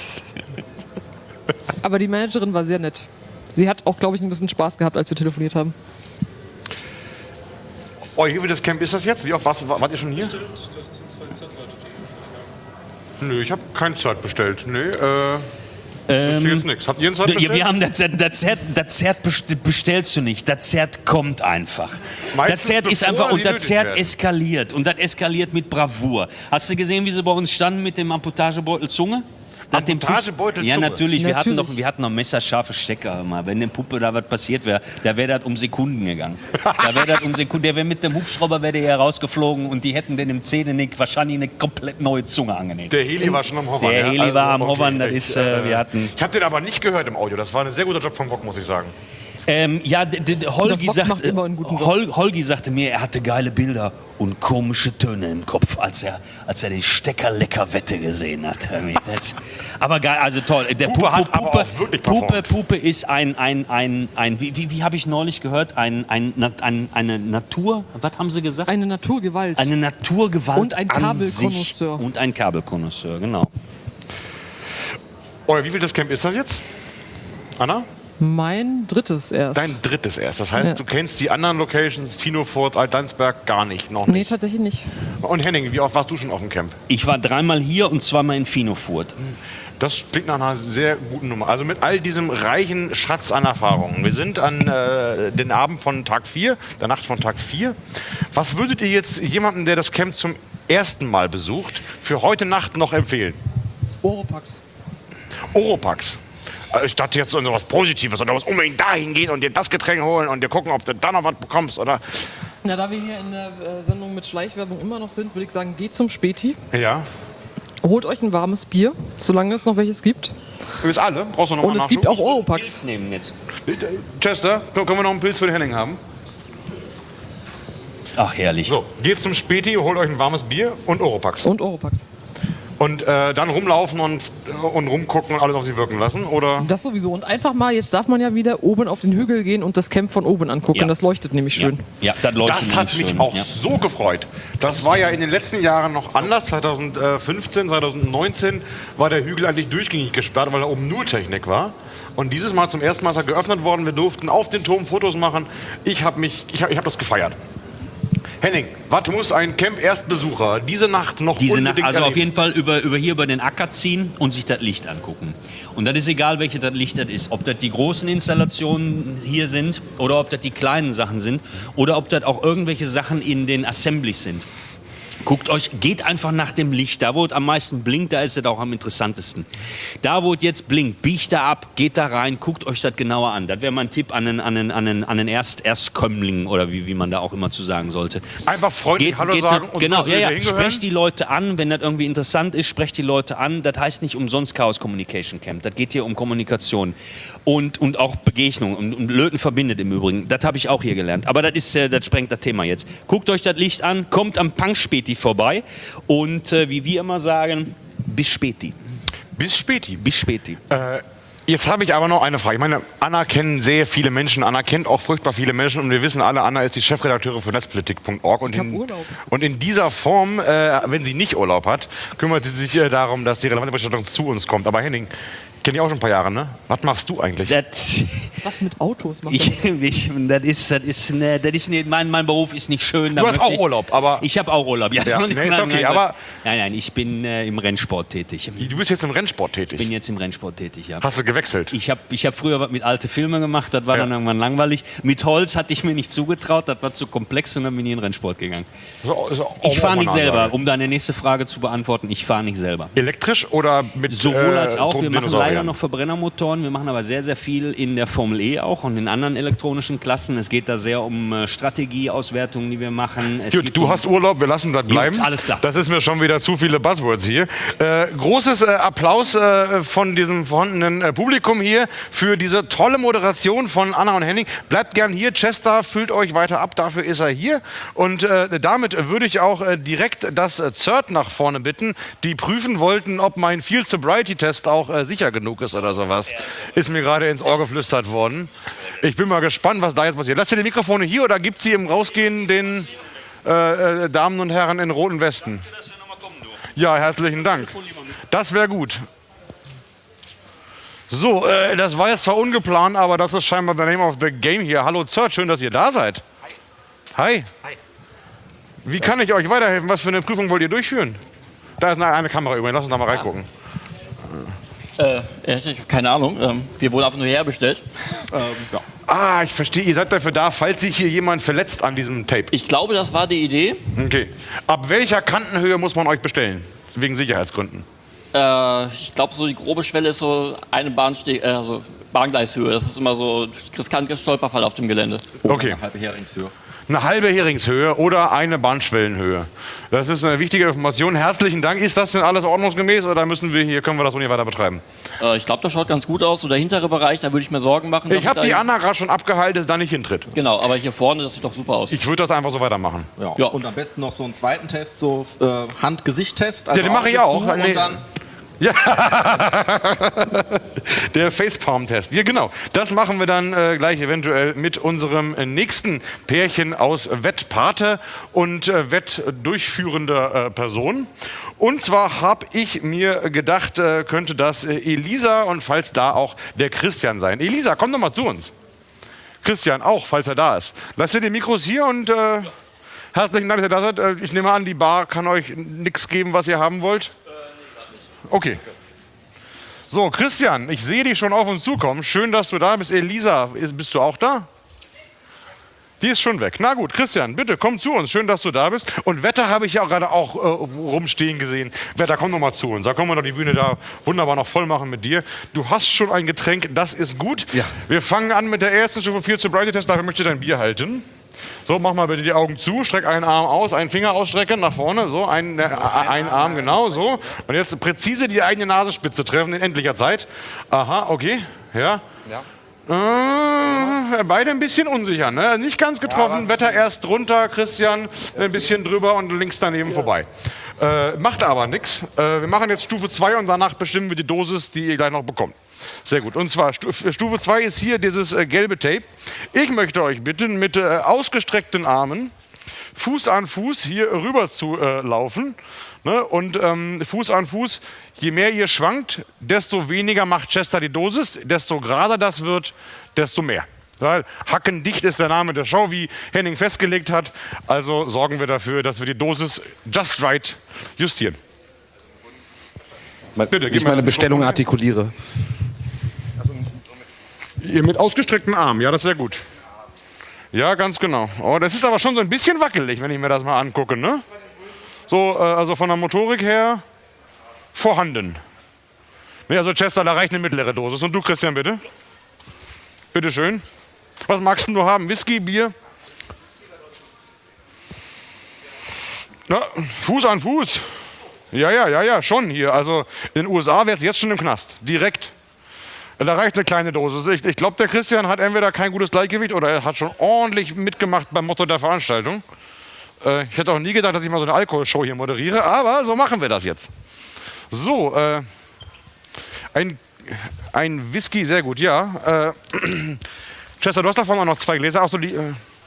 Aber die Managerin war sehr nett. Sie hat auch, glaube ich, ein bisschen Spaß gehabt, als wir telefoniert haben. Oh, hier wie das Camp ist das jetzt? Wie oft warst, wart ihr schon hier? Nö, ich habe kein Zert bestellt. Nö, äh, ähm, jetzt nichts. Habt ihr ein Zert Ja, bestellt? wir haben das, das, Zert, das Zert best- bestellst du nicht, das Zert kommt einfach. Meistens das Zert ist bevor einfach sie und das nötig Zert werden. eskaliert und das eskaliert mit Bravour. Hast du gesehen, wie sie bei uns standen mit dem Amputtagebeutel Zunge? Nach dem Pup- Amputtagebeutel Ja, Zunge? natürlich. Wir hatten, Natürlich. noch, wir hatten noch messerscharfe Stecker immer. Wenn der Puppe da was passiert wäre, da wäre das um Sekunden gegangen. Da wäre das um Sekunden. Der wäre mit dem Hubschrauber wäre der hier rausgeflogen und die hätten den im Zähnenick wahrscheinlich eine komplett neue Zunge angenäht. Der Heli war schon am Hovern. Der ja? Heli war am okay, Hovern, das echt, ist, äh, wir hatten- Ich habe den aber nicht gehört im Audio. Das war ein sehr guter Job vom Bock, muss ich sagen. Ähm, ja, d- d- Holgi, Das Wok macht sagte, immer einen guten Job. Hol, Holgi sagte mir, er hatte geile Bilder und komische Töne im Kopf, als er, als er die Steckerlecker-Wette gesehen hat. Das, aber geil, also toll. Der Pupe Pupe, hat aber Pupe, auch wirklich Pupe, performt. Pupe ist ein, ein, ein, ein wie, wie, wie habe ich neulich gehört, ein, ein, ein, eine Natur, was haben sie gesagt? Eine Naturgewalt. Eine Naturgewalt Und ein an sich. Kabelkonnoisseur. Und ein Kabelkonnoisseur, genau. Oh, wie viel das Camp ist das jetzt? Anna? Mein drittes erst. Dein drittes erst. Das heißt, Ja. du kennst die anderen Locations, Finofurt, Alt-Landsberg, gar nicht, noch Nee, nicht. tatsächlich nicht. Und Henning, wie oft warst du schon auf dem Camp? Ich war dreimal hier und zweimal in Finofurt. Das klingt nach einer sehr guten Nummer. Also mit all diesem reichen Schatz an Erfahrungen. Wir sind an äh, den Abend von Tag vier, der Nacht von Tag vier. Was würdet ihr jetzt jemandem, der das Camp zum ersten Mal besucht, für heute Nacht noch empfehlen? Oropax. Oropax. Also ich dachte jetzt so was Positives, oder was unbedingt dahin gehen und dir das Getränk holen und dir gucken, ob du da noch was bekommst, oder? Na, da wir hier in der äh, Sendung mit Schleichwerbung immer noch sind, würde ich sagen, geht zum Späti. Ja. Holt euch ein warmes Bier, solange es noch welches gibt. Ist alle? Brauchst du noch mal Und es gibt auch Oropax. Pilz nehmen jetzt. Chester, können wir noch einen Pilz für den Henning haben? Ach, herrlich. So, geht zum Späti, holt euch ein warmes Bier und Oropax. Und Oropax. Und äh, dann rumlaufen und, und rumgucken und alles auf sie wirken lassen, oder? Das sowieso. Und einfach mal, jetzt darf man ja wieder oben auf den Hügel gehen und das Camp von oben angucken. Ja. Das leuchtet nämlich schön. Ja, ja, das leuchtet Das hat nämlich mich schön. auch Ja. so gefreut. Das war ja in den letzten Jahren noch anders. zwanzig fünfzehn, zwanzig neunzehn war der Hügel eigentlich durchgängig gesperrt, weil da oben nur Technik war. Und dieses Mal zum ersten Mal ist er geöffnet worden. Wir durften auf den Turm Fotos machen. Ich habe mich, ich hab, ich hab das gefeiert. Henning, was muss ein Camp-Erstbesucher diese Nacht noch Diese Nacht, unbedingt also auf erleben? jeden Fall über, über hier über den Acker ziehen und sich das Licht angucken. Und das ist egal, welches das Licht das ist. Ob das die großen Installationen hier sind oder ob das die kleinen Sachen sind oder ob das auch irgendwelche Sachen in den Assemblies sind. Guckt euch, geht einfach nach dem Licht. Da, wo es am meisten blinkt, da ist es auch am interessantesten. Da, wo es jetzt blinkt, biegt da ab, geht da rein, guckt euch das genauer an. Das wäre mein Tipp an einen, an einen, an einen, an einen Erst, Erstkömmling oder wie, wie man da auch immer zu sagen sollte. Einfach freundlich Geht, Hallo geht sagen nicht, und genau, gucken, ja, wie ja. wir hingehören. Sprecht die Leute an, wenn das irgendwie interessant ist, sprecht die Leute an. Das heißt nicht umsonst Chaos Communication Camp. Das geht hier um Kommunikation und, und auch Begegnung. Und, und Löten verbindet im Übrigen. Das habe ich auch hier gelernt. Aber das, ist, äh, das sprengt das Thema jetzt. Guckt euch das Licht an, kommt am Punk-Späti vorbei und äh, wie wir immer sagen, bis Späti. Bis Späti. Bis Späti. Äh, jetzt habe ich aber noch eine Frage. Ich meine, Anna kennen sehr viele Menschen, Anna kennt auch furchtbar viele Menschen und wir wissen alle, Anna ist die Chefredakteurin für netzpolitik punkt org. Und, Ich hab in- Urlaub. und in dieser Form, äh, wenn sie nicht Urlaub hat, kümmert sie sich äh, darum, dass die relevante Berichterstattung zu uns kommt. Aber Henning, kenne ich auch schon ein paar Jahre, ne? Was machst du eigentlich? Das, Was mit Autos macht ich, ich, das ist, das ist, ne, das ist nicht, mein, mein Beruf ist nicht schön. Da Du hast möchte auch ich, Urlaub, aber- Ich habe auch Urlaub, ja. Ja, so- nee, ist nein, okay, nein, aber- Nein, nein, ich bin äh, im Rennsport tätig. Du bist jetzt im Rennsport Ich bin tätig. jetzt im Rennsport tätig, ja. Hast du gewechselt? Ich habe ich hab früher was mit alte Filme gemacht, das war Ja. dann irgendwann langweilig. Mit Holz hatte ich mir nicht zugetraut, das war zu komplex und dann bin ich in den Rennsport gegangen. So, ist auch- Ich auch fahre mal nicht eine selber, Ansage. um deine nächste Frage zu beantworten, ich fahre nicht selber. Elektrisch oder mit Sowohl äh, als auch. Wir machen Dinosauriern? leider noch Verbrennermotoren. Wir machen aber sehr, sehr viel in der Formel E auch und in anderen elektronischen Klassen. Es geht da sehr um äh, Strategieauswertungen, die wir machen. Es Gut, geht du um hast Urlaub, wir lassen das bleiben. alles klar. Das ist mir schon wieder zu viele Buzzwords hier. Äh, großes äh, Applaus äh, von diesem vorhandenen äh, Publikum hier für diese tolle Moderation von Anna und Henning. Bleibt gern hier, Chester füllt euch weiter ab, dafür ist er hier. Und äh, damit würde ich auch äh, direkt das äh, Z E R T nach vorne bitten, die prüfen wollten, ob mein Field Sobriety Test auch äh, sicher genug genug ist oder sowas. Ist mir gerade ins Ohr geflüstert worden. Ich bin mal gespannt, was da jetzt passiert. Lasst ihr die Mikrofone hier oder gibt sie im Rausgehen den äh, äh, Damen und Herren in roten Westen? Ja, herzlichen Dank. Das wäre gut. So, äh, das war jetzt zwar ungeplant, aber das ist scheinbar the name of the game hier. Hallo Zert, schön, dass ihr da seid. Hi. Hi. Wie kann ich euch weiterhelfen? Was für eine Prüfung wollt ihr durchführen? Da ist eine, eine Kamera übrigens, lass uns da mal reingucken. Äh, ich habe keine Ahnung. Ähm, wir wurden einfach nur herbestellt. Ähm, ja. Ah, ich verstehe, ihr seid dafür da, falls sich hier jemand verletzt an diesem Tape. Ich glaube, das war die Idee. Okay. Ab welcher Kantenhöhe muss man euch bestellen? Wegen Sicherheitsgründen. Äh, ich glaube, so die grobe Schwelle ist so eine Bahnste äh, also Bahngleishöhe. Das ist immer so riskantes Stolperfall auf dem Gelände. Okay. Eine halbe Heringshöhe. Eine halbe Heringshöhe oder eine Bahnschwellenhöhe. Das ist eine wichtige Information. Herzlichen Dank. Ist das denn alles ordnungsgemäß oder müssen wir hier, können wir das so nicht weiter betreiben? Äh, ich glaube, das schaut ganz gut aus. So der hintere Bereich, da würde ich mir Sorgen machen. Ich habe da die Anna gerade schon abgehalten, dass es da nicht hintritt. Genau, aber hier vorne, das sieht doch super aus. Ich würde das einfach so weitermachen. Ja. Ja. Und am besten noch so einen zweiten Test, so äh, Hand-Gesicht-Test. Also Ja, den mache ich Augen auch. zu Nee. Und dann Ja, der Facepalm-Test. Ja, genau. Das machen wir dann äh, gleich eventuell mit unserem äh, nächsten Pärchen aus Wettpate und äh, Wettdurchführender äh, Person. Und zwar habe ich mir gedacht, äh, könnte das äh, Elisa und falls da auch der Christian sein. Elisa, komm doch mal zu uns. Christian auch, falls er da ist. Lasst ihr die Mikros hier und äh, herzlichen Dank, dass ihr da seid. Äh, ich nehme an, die Bar kann euch nichts geben, was ihr haben wollt. Okay. So, Christian, ich sehe dich schon auf uns zukommen. Schön, dass du da bist. Elisa, bist du auch da? Die ist schon weg. Na gut, Christian, bitte komm zu uns. Schön, dass du da bist. Und Wetter habe ich ja gerade auch äh, rumstehen gesehen. Wetter, komm noch mal zu uns. Da können wir doch die Bühne da wunderbar noch voll machen mit dir. Du hast schon ein Getränk, das ist gut. Ja. Wir fangen an mit der ersten Stufe vier Sobriety-Test. Dafür möchte ich dein Bier halten. So, mach mal bitte die Augen zu, streck einen Arm aus, einen Finger ausstrecken, nach vorne, so, ein, äh, ein Arm, genau, so. Und jetzt präzise die eigene Nasenspitze treffen in endlicher Zeit. Aha, okay, ja. ja. Äh, beide ein bisschen unsicher, ne? Nicht ganz getroffen, ja, Wetter erst drunter, Christian ein bisschen drüber und links daneben ja. vorbei. Äh, macht aber nichts. Äh, wir machen jetzt Stufe zwei und danach bestimmen wir die Dosis, die ihr gleich noch bekommt. Sehr gut. Und zwar Stufe zwei ist hier dieses äh, gelbe Tape. Ich möchte euch bitten, mit äh, ausgestreckten Armen, Fuß an Fuß hier rüber zu äh, laufen. Ne? Und ähm, Fuß an Fuß, je mehr ihr schwankt, desto weniger macht Chester die Dosis, desto gerader das wird, desto mehr. Weil hackendicht ist der Name der Show, wie Henning festgelegt hat. Also sorgen wir dafür, dass wir die Dosis just right justieren. Bitte, ich meine Bestellung artikuliere. Ihr mit ausgestreckten Armen, ja, das wäre gut. Ja, ganz genau. Oh, das ist aber schon so ein bisschen wackelig, wenn ich mir das mal angucke, ne? So, äh, also von der Motorik her vorhanden. Ne, also Chester, da reicht eine mittlere Dosis. Und du, Christian, bitte? Bitte schön. Was magst denn du haben? Whisky, Bier? Na, Fuß an Fuß. Ja, ja, ja, ja, schon hier. Also in den U S A wäre es jetzt schon im Knast. Direkt. Da reicht eine kleine Dosis. Ich, ich glaube, der Christian hat entweder kein gutes Gleichgewicht oder er hat schon ordentlich mitgemacht beim Motto der Veranstaltung. Äh, ich hätte auch nie gedacht, dass ich mal so eine Alkoholshow hier moderiere, aber so machen wir das jetzt. So, äh, ein, ein Whisky, sehr gut, ja. Äh, Chester, du hast davon auch noch zwei Gläser. Auch so die, äh,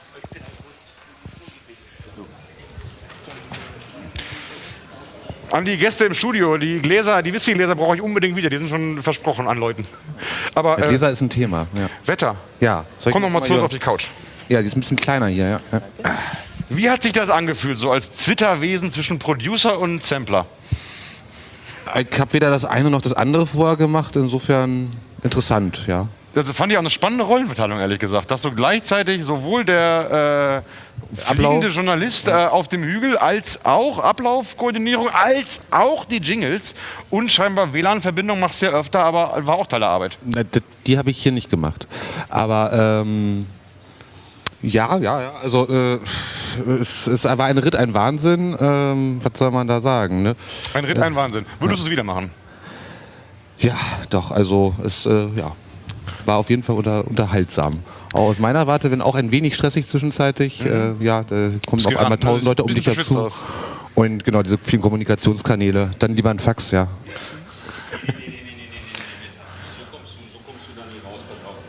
An die Gäste im Studio, die Gläser, die Whiskygläser brauche ich unbedingt wieder. Die sind schon versprochen an Leuten. Aber Der äh, Gläser ist ein Thema. Ja. Wetter. Ja. Soll ich Komm noch mal zu uns hier- auf die Couch. Ja, die ist ein bisschen kleiner hier. Ja. Ja. Wie hat sich das angefühlt, so als Zwitterwesen zwischen Producer und Sampler? Ich habe weder das eine noch das andere vorher gemacht. Insofern interessant, ja. Das fand ich auch eine spannende Rollenverteilung, ehrlich gesagt. Dass so gleichzeitig sowohl der äh, fliegende Journalist äh, auf dem Hügel als auch Ablaufkoordinierung, als auch die Jingles und scheinbar W L A N-Verbindung machst du ja öfter, aber war auch Teil der Arbeit. Na, d- Die habe ich hier nicht gemacht. Aber ähm, ja, ja, ja. Also äh, es, es war ein Ritt, ein Wahnsinn. Ähm, was soll man da sagen? Ne? Ein Ritt, ein Wahnsinn. Würdest du es wieder machen? Ja, doch. Also es äh, ja, war auf jeden Fall unter, unterhaltsam. Auch aus meiner Warte, wenn auch ein wenig stressig zwischenzeitlich. Mhm. Äh, ja, da kommen Ist auf einmal gerannt, ne? tausend Leute um Bisschen dich verschwitzt dazu. aus. Und genau, diese vielen Kommunikationskanäle. Dann lieber ein Fax, ja.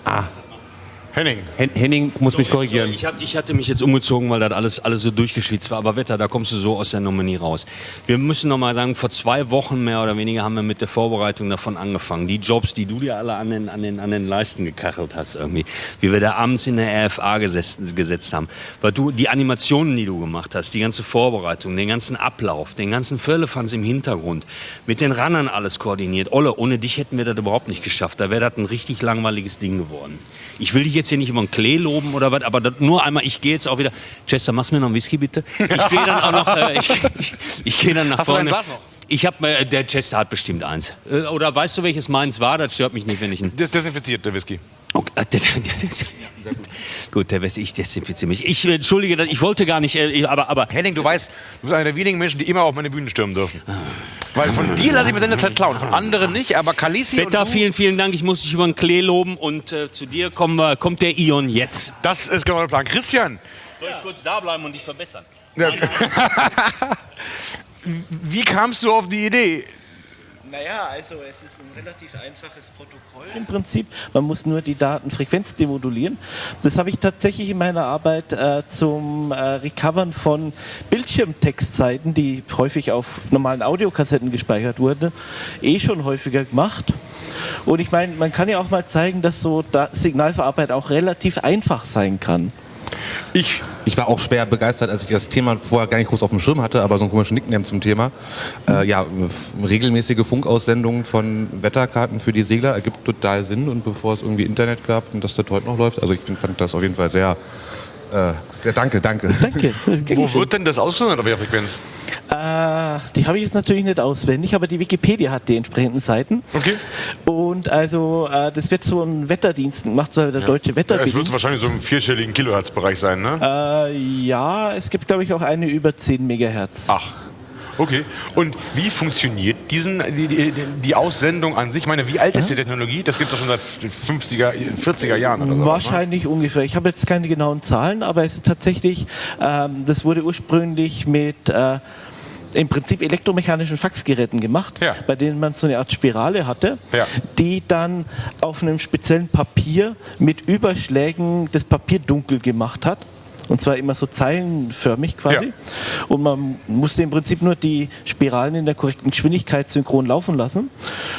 Ah. Henning. Hen Henning muss mich korrigieren. Ich, hab, ich hatte mich jetzt umgezogen, weil das alles, alles so durchgeschwitzt war. Aber Wetter, da kommst du so aus der Nummer nie raus. Wir müssen noch mal sagen, vor zwei Wochen mehr oder weniger haben wir mit der Vorbereitung davon angefangen. Die Jobs, die du dir alle an den, an den, an den Leisten gekachelt hast irgendwie. Wie wir da abends in der R F A gesetzt, gesetzt haben. Weil du, die Animationen, die du gemacht hast, die ganze Vorbereitung, den ganzen Ablauf, den ganzen Firlefanz im Hintergrund, mit den Runnern alles koordiniert. Olle, ohne dich hätten wir das überhaupt nicht geschafft. Da wäre das ein richtig langweiliges Ding geworden. Ich will dich jetzt hier nicht über den Klee loben oder was, aber das nur einmal, ich gehe jetzt auch wieder. Chester, machst du mir noch einen Whisky bitte? Ich gehe dann auch noch, äh, ich, ich, ich gehe dann nach Hast vorne. du dein Glas noch? Ich habe, äh, der Chester hat bestimmt eins. Äh, oder weißt du, welches meins war? Das stört mich nicht, wenn ich ein... Das desinfiziert, der Whisky. Okay. äh, der- der- der- Gut, der Whisky, ich desinfiziere mich. Ich äh, entschuldige, ich wollte gar nicht, äh, aber, aber Henning, du weißt, du bist einer der wenigen Menschen, die immer auf meine Bühne stürmen dürfen. Weil von dir lasse ich mir seine Zeit klauen, von anderen nicht, aber Kalisi und Wetter, du, vielen, vielen Dank. Ich muss dich über den Klee loben und äh, zu dir kommen wir, kommt der Ion jetzt. das ist genau der Plan. Christian, Soll ich kurz da bleiben und dich verbessern? ja. Wie kamst du auf die Idee? Naja, also es ist ein relativ einfaches Protokoll im Prinzip. Man muss nur die Datenfrequenz demodulieren. Das habe ich tatsächlich in meiner Arbeit äh, zum äh, Recovern von Bildschirmtextseiten, die häufig auf normalen Audiokassetten gespeichert wurden, eh schon häufiger gemacht. Und ich meine, man kann ja auch mal zeigen, dass so da Signalverarbeitung auch relativ einfach sein kann. Ich. Ich war auch schwer begeistert, als ich das Thema vorher gar nicht groß auf dem Schirm hatte, aber so einen komischen Nickname zum Thema. Äh, ja, f- regelmäßige Funkaussendungen von Wetterkarten für die Segler ergibt total Sinn, und bevor es irgendwie Internet gab und das das heute noch läuft, also ich find, fand das auf jeden Fall sehr, äh, sehr danke, danke. Danke. Wo wird denn das ausgesendet, auf welcher Frequenz? Äh, die habe ich jetzt natürlich nicht auswendig, aber die Wikipedia hat die entsprechenden Seiten. Okay. Und also äh, das wird so ein Wetterdienst gemacht, so der deutsche Ja, Wetterdienst. es wird wahrscheinlich so im vierstelligen Kilohertz-Bereich sein, ne? Äh, ja, es gibt glaube ich auch eine über zehn Megahertz. Ach. Okay. Und wie funktioniert diesen, die, die, die Aussendung an sich? Ich meine, wie alt ist die Technologie? Das gibt es doch schon seit fünfziger, vierziger Jahren oder so. Wahrscheinlich ungefähr. Ich habe jetzt keine genauen Zahlen, aber es ist tatsächlich, ähm, das wurde ursprünglich mit äh, im Prinzip elektromechanischen Faxgeräten gemacht, Ja. bei denen man so eine Art Spirale hatte, Ja. die dann auf einem speziellen Papier mit Überschlägen das Papier dunkel gemacht hat. Und zwar immer so zeilenförmig quasi. Ja. Und man musste im Prinzip nur die Spiralen in der korrekten Geschwindigkeit synchron laufen lassen.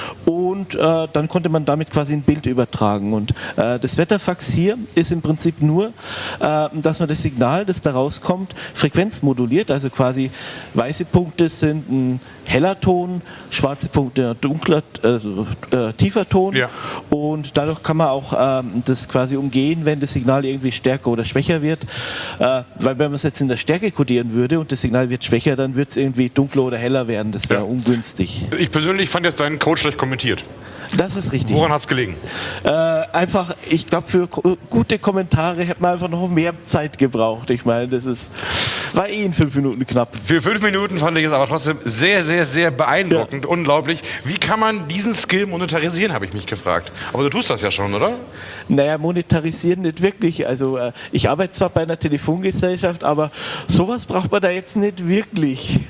Und äh, dann konnte man damit quasi ein Bild übertragen. Und äh, das Wetterfax hier ist im Prinzip nur, äh, dass man das Signal, das da rauskommt, frequenzmoduliert. Also quasi weiße Punkte sind ein heller Ton, schwarze Punkte ein dunkler, äh, äh, tiefer Ton. Ja. Und dadurch kann man auch ähm, das quasi umgehen, wenn das Signal irgendwie stärker oder schwächer wird. Äh, weil wenn man es jetzt in der Stärke kodieren würde und das Signal wird schwächer, dann wird es irgendwie dunkler oder heller werden. Das wäre Ja. ungünstig. Ich persönlich fand jetzt deinen Code schlecht kommentiert. Das ist richtig. Woran hat es gelegen? Äh, einfach, ich glaube, für ko- gute Kommentare hätte man einfach noch mehr Zeit gebraucht. Ich meine, das ist, war eh in fünf Minuten knapp. Für fünf Minuten fand ich es aber trotzdem sehr, sehr, sehr beeindruckend, unglaublich. Wie kann man diesen Skill monetarisieren, habe ich mich gefragt. Aber du tust das ja schon, oder? Naja, monetarisieren nicht wirklich. Also äh, ich arbeite zwar bei einer Telefongesellschaft, aber sowas braucht man da jetzt nicht wirklich.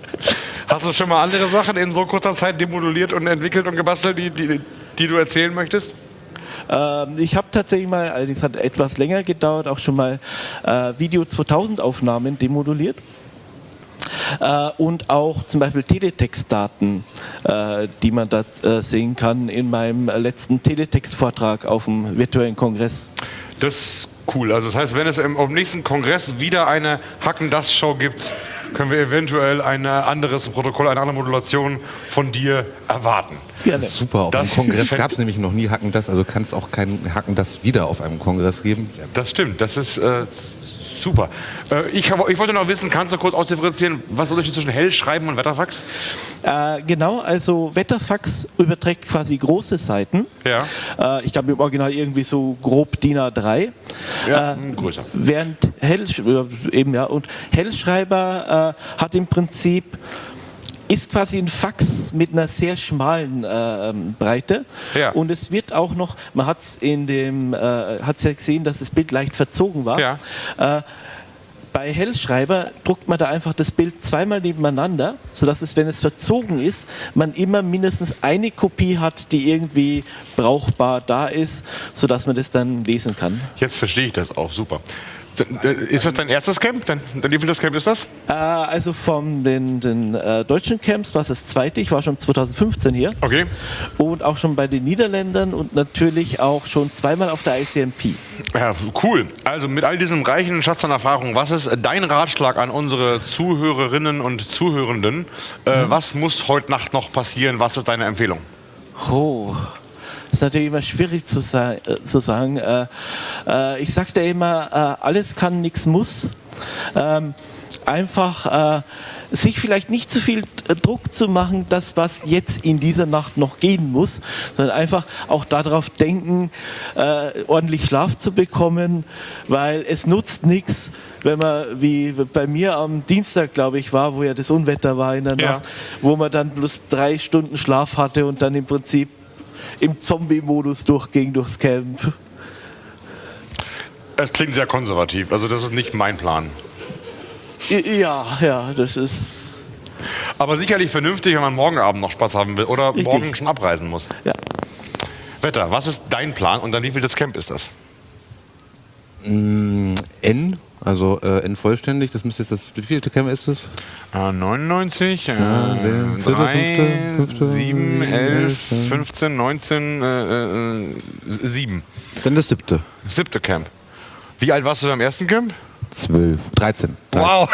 Hast du schon mal andere Sachen in so kurzer Zeit demoduliert und entwickelt und gebastelt, die, die, die du erzählen möchtest? Ähm, ich habe tatsächlich mal, allerdings hat etwas länger gedauert, auch schon mal äh, Video zweitausend Aufnahmen demoduliert. Äh, und auch zum Beispiel Teletextdaten, äh, die man da äh, sehen kann in meinem äh, letzten Teletext-Vortrag auf dem virtuellen Kongress. Das ist cool. Also das heißt, wenn es im, auf dem nächsten Kongress wieder eine Hacken-Das-Show gibt, können wir eventuell ein anderes Protokoll, eine andere Modulation von dir erwarten. Das ist super. Auf Das einem Kongress fänd- gab es nämlich noch nie Hacken das, also kann es auch kein Hacken das wieder auf einem Kongress geben. Das stimmt, das ist äh, super. Äh, ich, hab, ich wollte noch wissen, kannst du kurz ausdifferenzieren, was ist der Unterschied zwischen Hellschreiben und Wetterfax? Äh, genau, also Wetterfax überträgt quasi große Seiten. Ja. Äh, ich glaube im Original irgendwie so grob D I N A drei. Ja, Äh, hm, größer. Während Hellsch äh, eben, ja, und Hellschreiber äh, hat im Prinzip ist quasi ein Fax mit einer sehr schmalen äh, Breite. Ja. Und es wird auch noch, man hat es in dem, äh, hat ja gesehen, dass das Bild leicht verzogen war. Ja. Äh, bei Hellschreiber druckt man da einfach das Bild zweimal nebeneinander, sodass es, wenn es verzogen ist, man immer mindestens eine Kopie hat, die irgendwie brauchbar da ist, sodass man das dann lesen kann. Jetzt verstehe ich das auch, super. Ist das dein erstes Camp? Dein, dein wievieltes Camp ist das? Äh, also von den, den äh, deutschen Camps war es das zweite. Ich war schon zweitausendfünfzehn hier. Okay. Und auch schon bei den Niederländern und natürlich auch schon zweimal auf der I C M P. Ja, cool. Also mit all diesem reichen Schatz an Erfahrung, was ist dein Ratschlag an unsere Zuhörerinnen und Zuhörenden? Äh, mhm. Was muss heute Nacht noch passieren? Was ist deine Empfehlung? Oh... Das ist natürlich immer schwierig zu, sa äh, zu sagen. Äh, äh, ich sagte immer, äh, alles kann, nichts muss. Ähm, einfach äh, sich vielleicht nicht zu viel Druck zu machen, das, was jetzt in dieser Nacht noch gehen muss, sondern einfach auch darauf denken, äh, ordentlich Schlaf zu bekommen, weil es nutzt nichts, wenn man, wie bei mir am Dienstag, glaube ich, war, wo ja das Unwetter war in der Ja. Nacht, wo man dann bloß drei Stunden Schlaf hatte und dann im Prinzip im Zombie-Modus durchging durchs Camp. Es klingt sehr konservativ, also das ist nicht mein Plan. Ja, ja, das ist... Aber sicherlich vernünftig, wenn man morgen Abend noch Spaß haben will oder Richtig. morgen schon abreisen muss. Ja. Wetter, was ist dein Plan und dann wie viel das Camp ist das? Mm, N, also äh, N vollständig, das müsste jetzt das, wie viel Camp ist das? Äh, neunundneunzig, äh, Ja, der vierte, drei, fünfte, fünfte, sieben, elf, elf, fünfzehn, neunzehn, äh, äh, sieben. Dann das siebte. Siebte Camp. Wie alt warst du beim ersten Camp? Zwölf, dreizehn. Wow.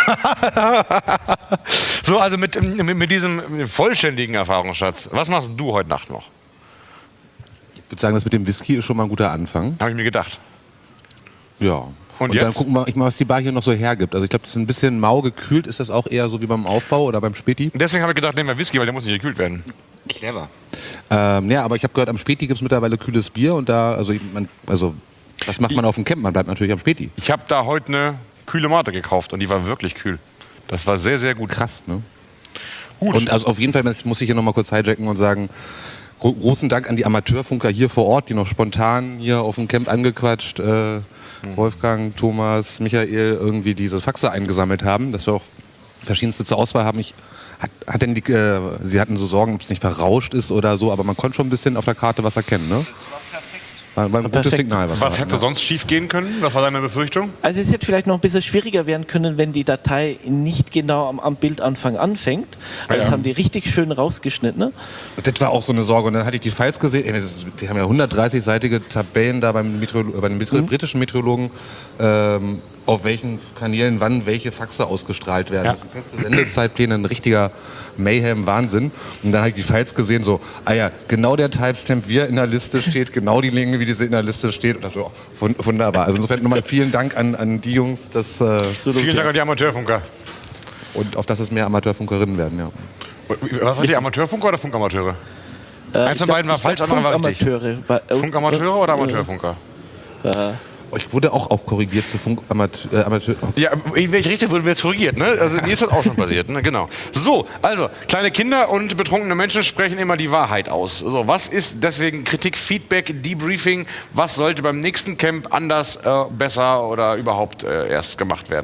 So, also mit, mit, mit diesem vollständigen Erfahrungsschatz, was machst du heute Nacht noch? Ich würde sagen, das mit dem Whisky ist schon mal ein guter Anfang. Habe ich mir gedacht. Ja. Und, Und jetzt? dann gucken wir mal, was die Bar hier noch so hergibt. Also ich glaube, das ist ein bisschen mau gekühlt. Ist das auch eher so wie beim Aufbau oder beim Späti? Deswegen habe ich gedacht, nehmen wir Whisky, weil der muss nicht gekühlt werden. Clever. Ähm, ja, aber ich habe gehört, am Späti gibt es mittlerweile kühles Bier und da, also, ich- man, also was macht man auf dem Camp? Man bleibt natürlich am Späti. Ich habe da heute eine kühle Mate gekauft und die war wirklich kühl. Das war sehr, sehr gut. Krass, ne? Gut. Und also auf jeden Fall muss ich hier nochmal kurz hijacken und sagen, gro großen Dank an die Amateurfunker hier vor Ort, die noch spontan hier auf dem Camp angequatscht, äh, Wolfgang, Thomas, Michael, irgendwie diese Faxe eingesammelt haben, dass wir auch verschiedenste zur Auswahl haben. Ich, hat, hat denn die, äh, sie hatten so Sorgen, ob es nicht verrauscht ist oder so, aber man konnte schon ein bisschen auf der Karte was erkennen, ne? War, war ein gutes perfekt. Signal. Was, Was wir hätte hatten, sonst schief gehen können? Was war deine Befürchtung? Also es hätte vielleicht noch ein bisschen schwieriger werden können, wenn die Datei nicht genau am, am Bildanfang anfängt. Weil Ja. das haben die richtig schön rausgeschnitten. Ne? Das war auch so eine Sorge. Und dann hatte ich die Files gesehen. Ey, das- Die haben ja hundertdreißig-seitige Tabellen da beim, Metro, bei den Metro, Mhm. britischen Meteorologen, ähm, auf welchen Kanälen wann welche Faxe ausgestrahlt werden. Ja. Das sind feste Sendezeitpläne, ein richtiger Mayhem, Wahnsinn. Und dann habe ich die Files gesehen, so, ah ja, genau der Timestamp, wie er in der Liste steht, genau die Länge, wie diese in der Liste steht. Und das war oh, wund- wunderbar. Also insofern nochmal vielen Dank an, an die Jungs, dass, äh, Vielen Dank an die Amateurfunker. und auf dass es mehr Amateurfunkerinnen werden. Ja. Was war die Amateurfunker oder Funkamateure? Äh, Eins ich von glaub- beiden war ich glaub, falsch, andere war richtig. Funkamateure. Bei- äh, Funkamateure oder Amateurfunker? Oh, ich wurde auch, auch korrigiert zu Funkamateur. Äh, Amateur, oh. Ja, in welche Richtung wurden wir jetzt korrigiert, ne? Also mir ist das auch schon passiert, ne? Genau. So, also, kleine Kinder und betrunkene Menschen sprechen immer die Wahrheit aus. So, was ist deswegen Kritik, Feedback, Debriefing? Was sollte beim nächsten Camp anders, äh, besser oder überhaupt äh, erst gemacht werden?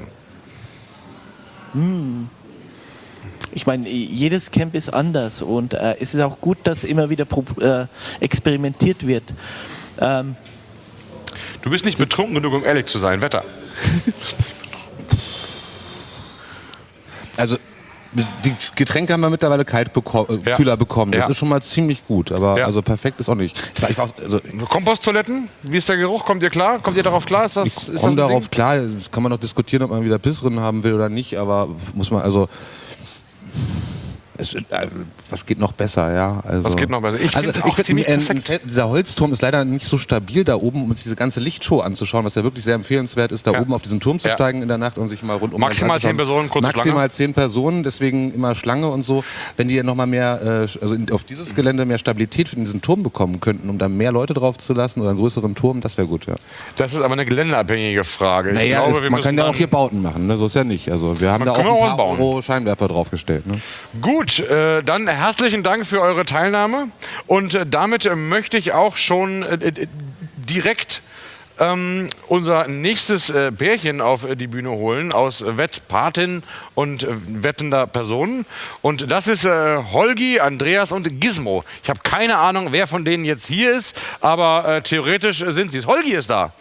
Ich meine, jedes Camp ist anders und äh, es ist auch gut, dass immer wieder pro, äh, experimentiert wird. Ähm, Du bist nicht betrunken genug, um ehrlich zu sein, Wetter. Also die Getränke haben wir mittlerweile kalt beko äh, Ja. kühler bekommen. Das Ja. ist schon mal ziemlich gut, aber Ja. also perfekt ist auch nicht. Ich, war- ich, war, also, Komposttoiletten, wie ist der Geruch? Kommt ihr klar? Kommt ihr darauf klar? Ist das, ich ist das komme ein darauf Ding? klar. Das kann man noch diskutieren, ob man wieder Piss drin haben will oder nicht. Aber muss man also es, äh, was geht noch besser, ja? Also, Was geht noch besser? Ich find's auch find, ziemlich äh, perfekt. Dieser Holzturm ist leider nicht so stabil da oben, um uns diese ganze Lichtshow anzuschauen, was ja wirklich sehr empfehlenswert ist, da Ja. oben auf diesen Turm zu Ja. steigen in der Nacht und sich mal rundum Maximal anzuschauen. zehn Personen, kurze Maximal Schlange. zehn Personen, deswegen immer Schlange und so. Wenn die ja noch mal mehr, äh, also in, auf dieses Gelände mehr Stabilität in diesen Turm bekommen könnten, um da mehr Leute drauf zu lassen oder einen größeren Turm, das wäre gut, ja. Das ist aber eine geländeabhängige Frage. Ich Naja, glaube, es, wir man müssen kann ja auch dann- hier Bauten machen, ne? So ist ja nicht. Also wir haben Man da auch kann ein auch paar bauen. Euro Scheinwerfer draufgestellt. Ne? Gut, äh, dann herzlichen Dank für eure Teilnahme und äh, damit äh, möchte ich auch schon äh, äh, direkt ähm, unser nächstes äh, Pärchen auf äh, die Bühne holen aus äh, Wettpatin und äh, wettender Personen. Und das ist äh, Holgi, Andreas und Gizmo. Ich habe keine Ahnung, wer von denen jetzt hier ist, aber äh, theoretisch äh, sind sie es. Holgi ist da.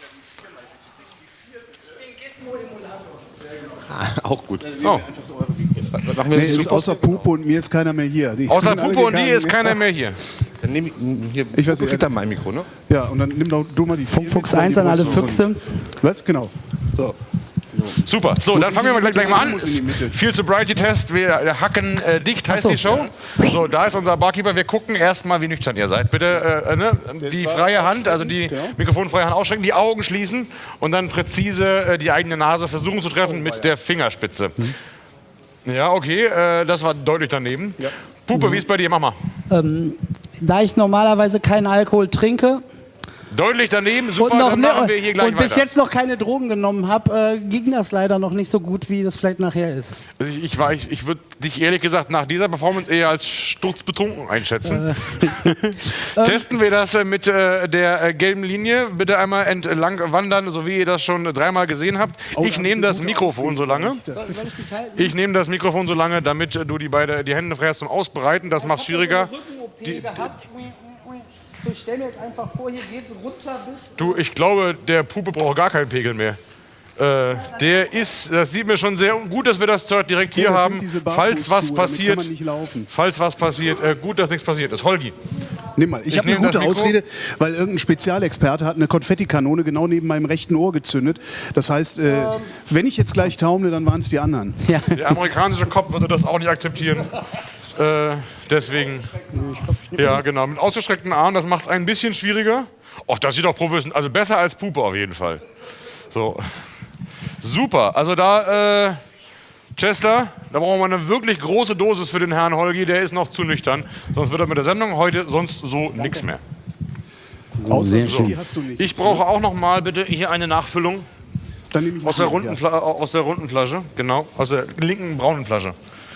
Ah, auch gut. Oh. Nee, ist außer Pupo und mir ist keiner mehr hier. Die Außer sind alle Pupo und die gegangen. ist keiner mehr hier. Dann nehme ich hier. Ich weiß nicht, kriegt da mein Mikro, ne? Ja, und dann nimm doch du mal die Funk Fuchs eins an alle Füchse. Was? Genau. So. Super. So, dann fangen wir mal gleich mal an. Muss in die Mitte. Viel Sobriety-Test. Wir hacken äh, dicht, heißt die Show. So, da ist unser Barkeeper. Wir gucken erstmal, wie nüchtern ihr seid. Bitte äh, ne? die freie Hand, also die mikrofonfreie Hand ausstrecken, die Augen schließen und dann präzise äh, die eigene Nase versuchen zu treffen mit der Fingerspitze. Ja, okay, äh, das war deutlich daneben. Puppe, wie ist bei dir? Mach mal. Ähm, da ich normalerweise keinen Alkohol trinke Deutlich daneben, super, und, noch dann ne, machen wir hier gleich und bis weiter. jetzt noch keine Drogen genommen habe, äh, ging das leider noch nicht so gut, wie das vielleicht nachher ist. Also ich, ich, war- ich, ich würde dich ehrlich gesagt nach dieser Performance eher als sturzbetrunken einschätzen. Testen wir das äh, mit äh, der äh, gelben Linie. Bitte einmal entlang wandern, so wie ihr das schon dreimal gesehen habt. Ich nehme das Mikrofon so lange. Soll, soll ich dich halten? Ich nehme das Mikrofon so lange, damit äh, du die, beide, die Hände frei hast zum Ausbreiten. Das macht schwieriger. Rücken-O P gehabt. So, ich stell mir jetzt einfach vor, hier geht's runter bis... Du, ich glaube, der Puppe braucht gar keinen Pegel mehr. Äh, der ist, das sieht mir schon sehr gut, dass wir das Zeug direkt hier Ja, das haben. sind diese Falls was Barfußschuhe, damit passiert, kann man nicht laufen. falls was passiert, äh, gut, dass nichts passiert ist. Holgi. Nimm mal. Ich, Ich habe eine nehm das gute Mikro. Ausrede, weil irgendein Spezialexperte hat eine Konfettikanone genau neben meinem rechten Ohr gezündet. Das heißt, äh, wenn ich jetzt gleich taumle, dann waren es die anderen. Ja. Der amerikanische Kopf würde das auch nicht akzeptieren. Äh, deswegen. Ja, genau. Mit ausgestreckten Armen, das macht es ein bisschen schwieriger. Och, das sieht doch professionell. Also besser als Puppe auf jeden Fall. So. Super. Also da, äh, Chester, da brauchen wir eine wirklich große Dosis für den Herrn Holgi. Der ist noch zu nüchtern. Sonst wird er mit der Sendung heute sonst so nichts mehr. Außer sehr die hast du nichts. Ich brauche auch noch mal bitte hier eine Nachfüllung Dann nehme ich aus der, mal runden hier. Fla aus der runden Flasche. Genau, aus der linken braunen Flasche.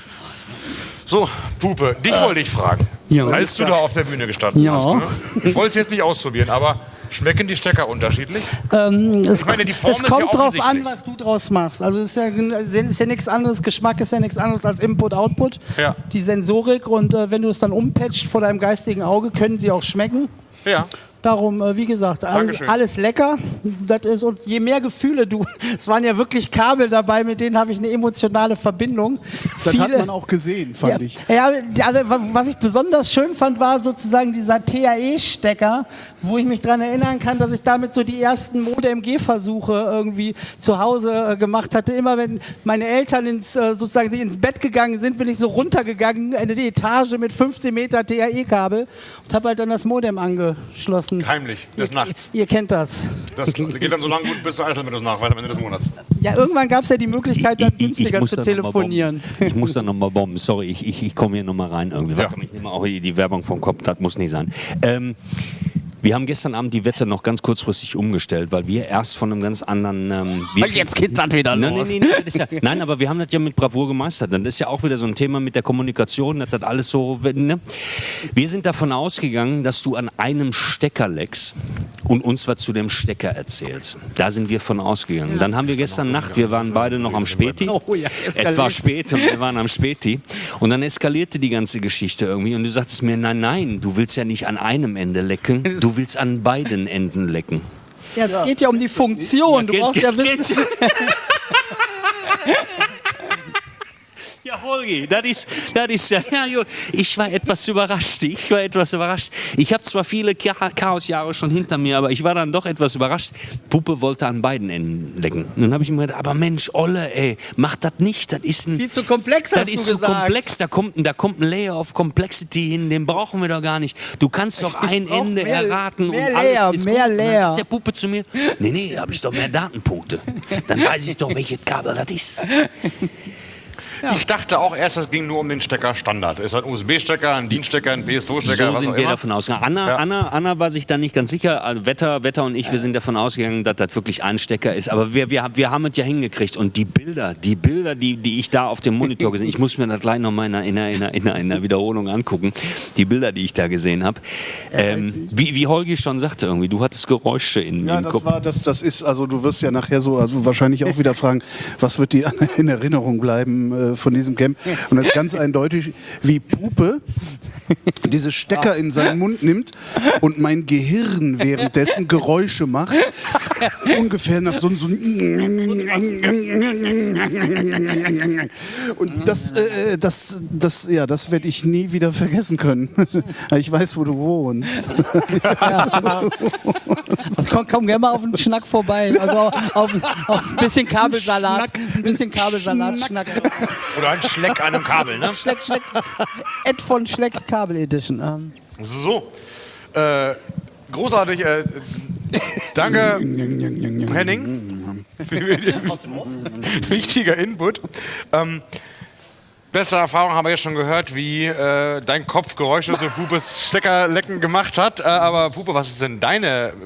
So, Puppe, dich wollte ich fragen. Ja. Als du da auf der Bühne gestanden Ja. hast. Ne? Ich wollte es jetzt nicht ausprobieren, aber schmecken die Stecker unterschiedlich? Ähm, es, Ich meine, die Form es ist kommt ja drauf an, offensichtlich. was du draus machst. Also es ist ja, ist ja nichts anderes, Geschmack ist ja nichts anderes als Input-Output. Ja. Die Sensorik und äh, wenn du es dann umpatcht vor deinem geistigen Auge, können sie auch schmecken. Ja. Darum, äh, wie gesagt, alles, Dankeschön. alles lecker. Das ist, und je mehr Gefühle du, es waren ja wirklich Kabel dabei, mit denen habe ich eine emotionale Verbindung. Das hat man auch gesehen, fand ja, ich. Ja, also, was ich besonders schön fand, war sozusagen dieser T A E-Stecker, wo ich mich daran erinnern kann, dass ich damit so die ersten Modem G-Versuche irgendwie zu Hause äh, gemacht hatte. Immer wenn meine Eltern ins, äh, sozusagen die ins Bett gegangen sind, bin ich so runtergegangen in die Etage mit fünfzehn Meter T A E-Kabel und habe halt dann das Modem angeschlossen. Heimlich, des Nachts. Ihr kennt das. Das geht dann so lange gut bis zur Einschaltmittlungsnachweis am Ende des Monats. Ja, irgendwann gab es ja die Möglichkeit, dann günstiger muss zu da noch mal telefonieren. bomben. Ich muss da nochmal bomben. Sorry, ich, ich, ich komme hier nochmal rein irgendwie. Ja. Warte, ich nehme auch hier die Werbung vom Kopf, das muss nicht sein. Ähm, wir haben gestern Abend die Wette noch ganz kurzfristig umgestellt, weil wir erst von einem ganz anderen... Ähm, wir- Jetzt geht das wieder Nein, los. nein, nein, nein, das ist ja, nein, aber wir haben das ja mit Bravour gemeistert. Das ist ja auch wieder so ein Thema mit der Kommunikation, dass das alles so... Ne? Wir sind davon ausgegangen, dass du an einem Stecker leckst und uns was zu dem Stecker erzählst. Da sind wir von ausgegangen. Dann haben wir gestern Nacht, wir waren beide noch am Späti. Oh ja, eskaliert. Etwa spät und wir waren am Späti. Und dann eskalierte die ganze Geschichte irgendwie. Und du sagtest mir, nein, nein, du willst ja nicht an einem Ende lecken, du willst an beiden Enden lecken. Ja, es geht ja um die Funktion. Du Geht- brauchst ja geht- wissen. Ja, Holgi, das ist, das ist ja, ja, jo, ich war etwas überrascht, ich war etwas überrascht. Ich habe zwar viele Cha- Chaosjahre schon hinter mir, aber ich war dann doch etwas überrascht. Puppe wollte an beiden Enden lecken. Und dann habe ich mir gedacht, aber Mensch, Olle, ey, mach das nicht, das ist ein... Viel zu komplex, Das hast ist du zu gesagt. komplex, da kommt, ein- da kommt ein Layer of Complexity hin, den brauchen wir doch gar nicht. Du kannst doch ein brauch Ende mehr- erraten mehr und alles Layer, ist mehr gut. Und dann Layer. sagt der Puppe zu mir, nee, nee, da habe ich doch mehr Datenpunkte. Dann weiß ich doch, welches Kabel das ist. Ich dachte auch erst, es ging nur um den Stecker Standard. Es hat einen U S B-Stecker, einen DIN-Stecker, einen P S zwei-Stecker, So was sind auch wir immer. davon ausgegangen. Anna, Ja. Anna, Anna war sich da nicht ganz sicher. Also Wetter, Wetter und ich, wir sind davon ausgegangen, dass das wirklich ein Stecker ist. Aber wir, wir, wir haben es ja hingekriegt. Und die Bilder, die Bilder, die, die ich da auf dem Monitor gesehen habe, ich muss mir das gleich noch mal in der, in der, in der, in der, in der Wiederholung angucken, die Bilder, die ich da gesehen habe. Ähm, wie, wie Holgi schon sagte, irgendwie, du hattest Geräusche in, Ja, im das Kopf. war, das, das ist, also du wirst ja nachher so, also wahrscheinlich auch wieder fragen, was wird dir in Erinnerung bleiben äh, von diesem Camp? Und das ist ganz eindeutig, wie Pupe diese Stecker in seinen Mund nimmt und mein Gehirn währenddessen Geräusche macht. Ungefähr nach so, so und das, äh, das, das, ja, das werde ich nie wieder vergessen können. Ich weiß, wo du wohnst. Also komm, komm gerne mal auf den Schnack vorbei. Also auf, auf ein bisschen Kabelsalat. Ein bisschen Kabelsalat, Schnack. Oder ein Schleck an einem Kabel, ne? Schleck, Schleck. Ed von Schleck Kabel Edition. Ähm. So, äh, großartig. Äh, danke, Henning. Wichtiger Input. Ähm, bessere Erfahrung haben wir jetzt schon gehört, wie äh, dein Kopf Geräusche so Pupes Steckerlecken gemacht hat. Äh, aber Pupe, was ist denn deine äh,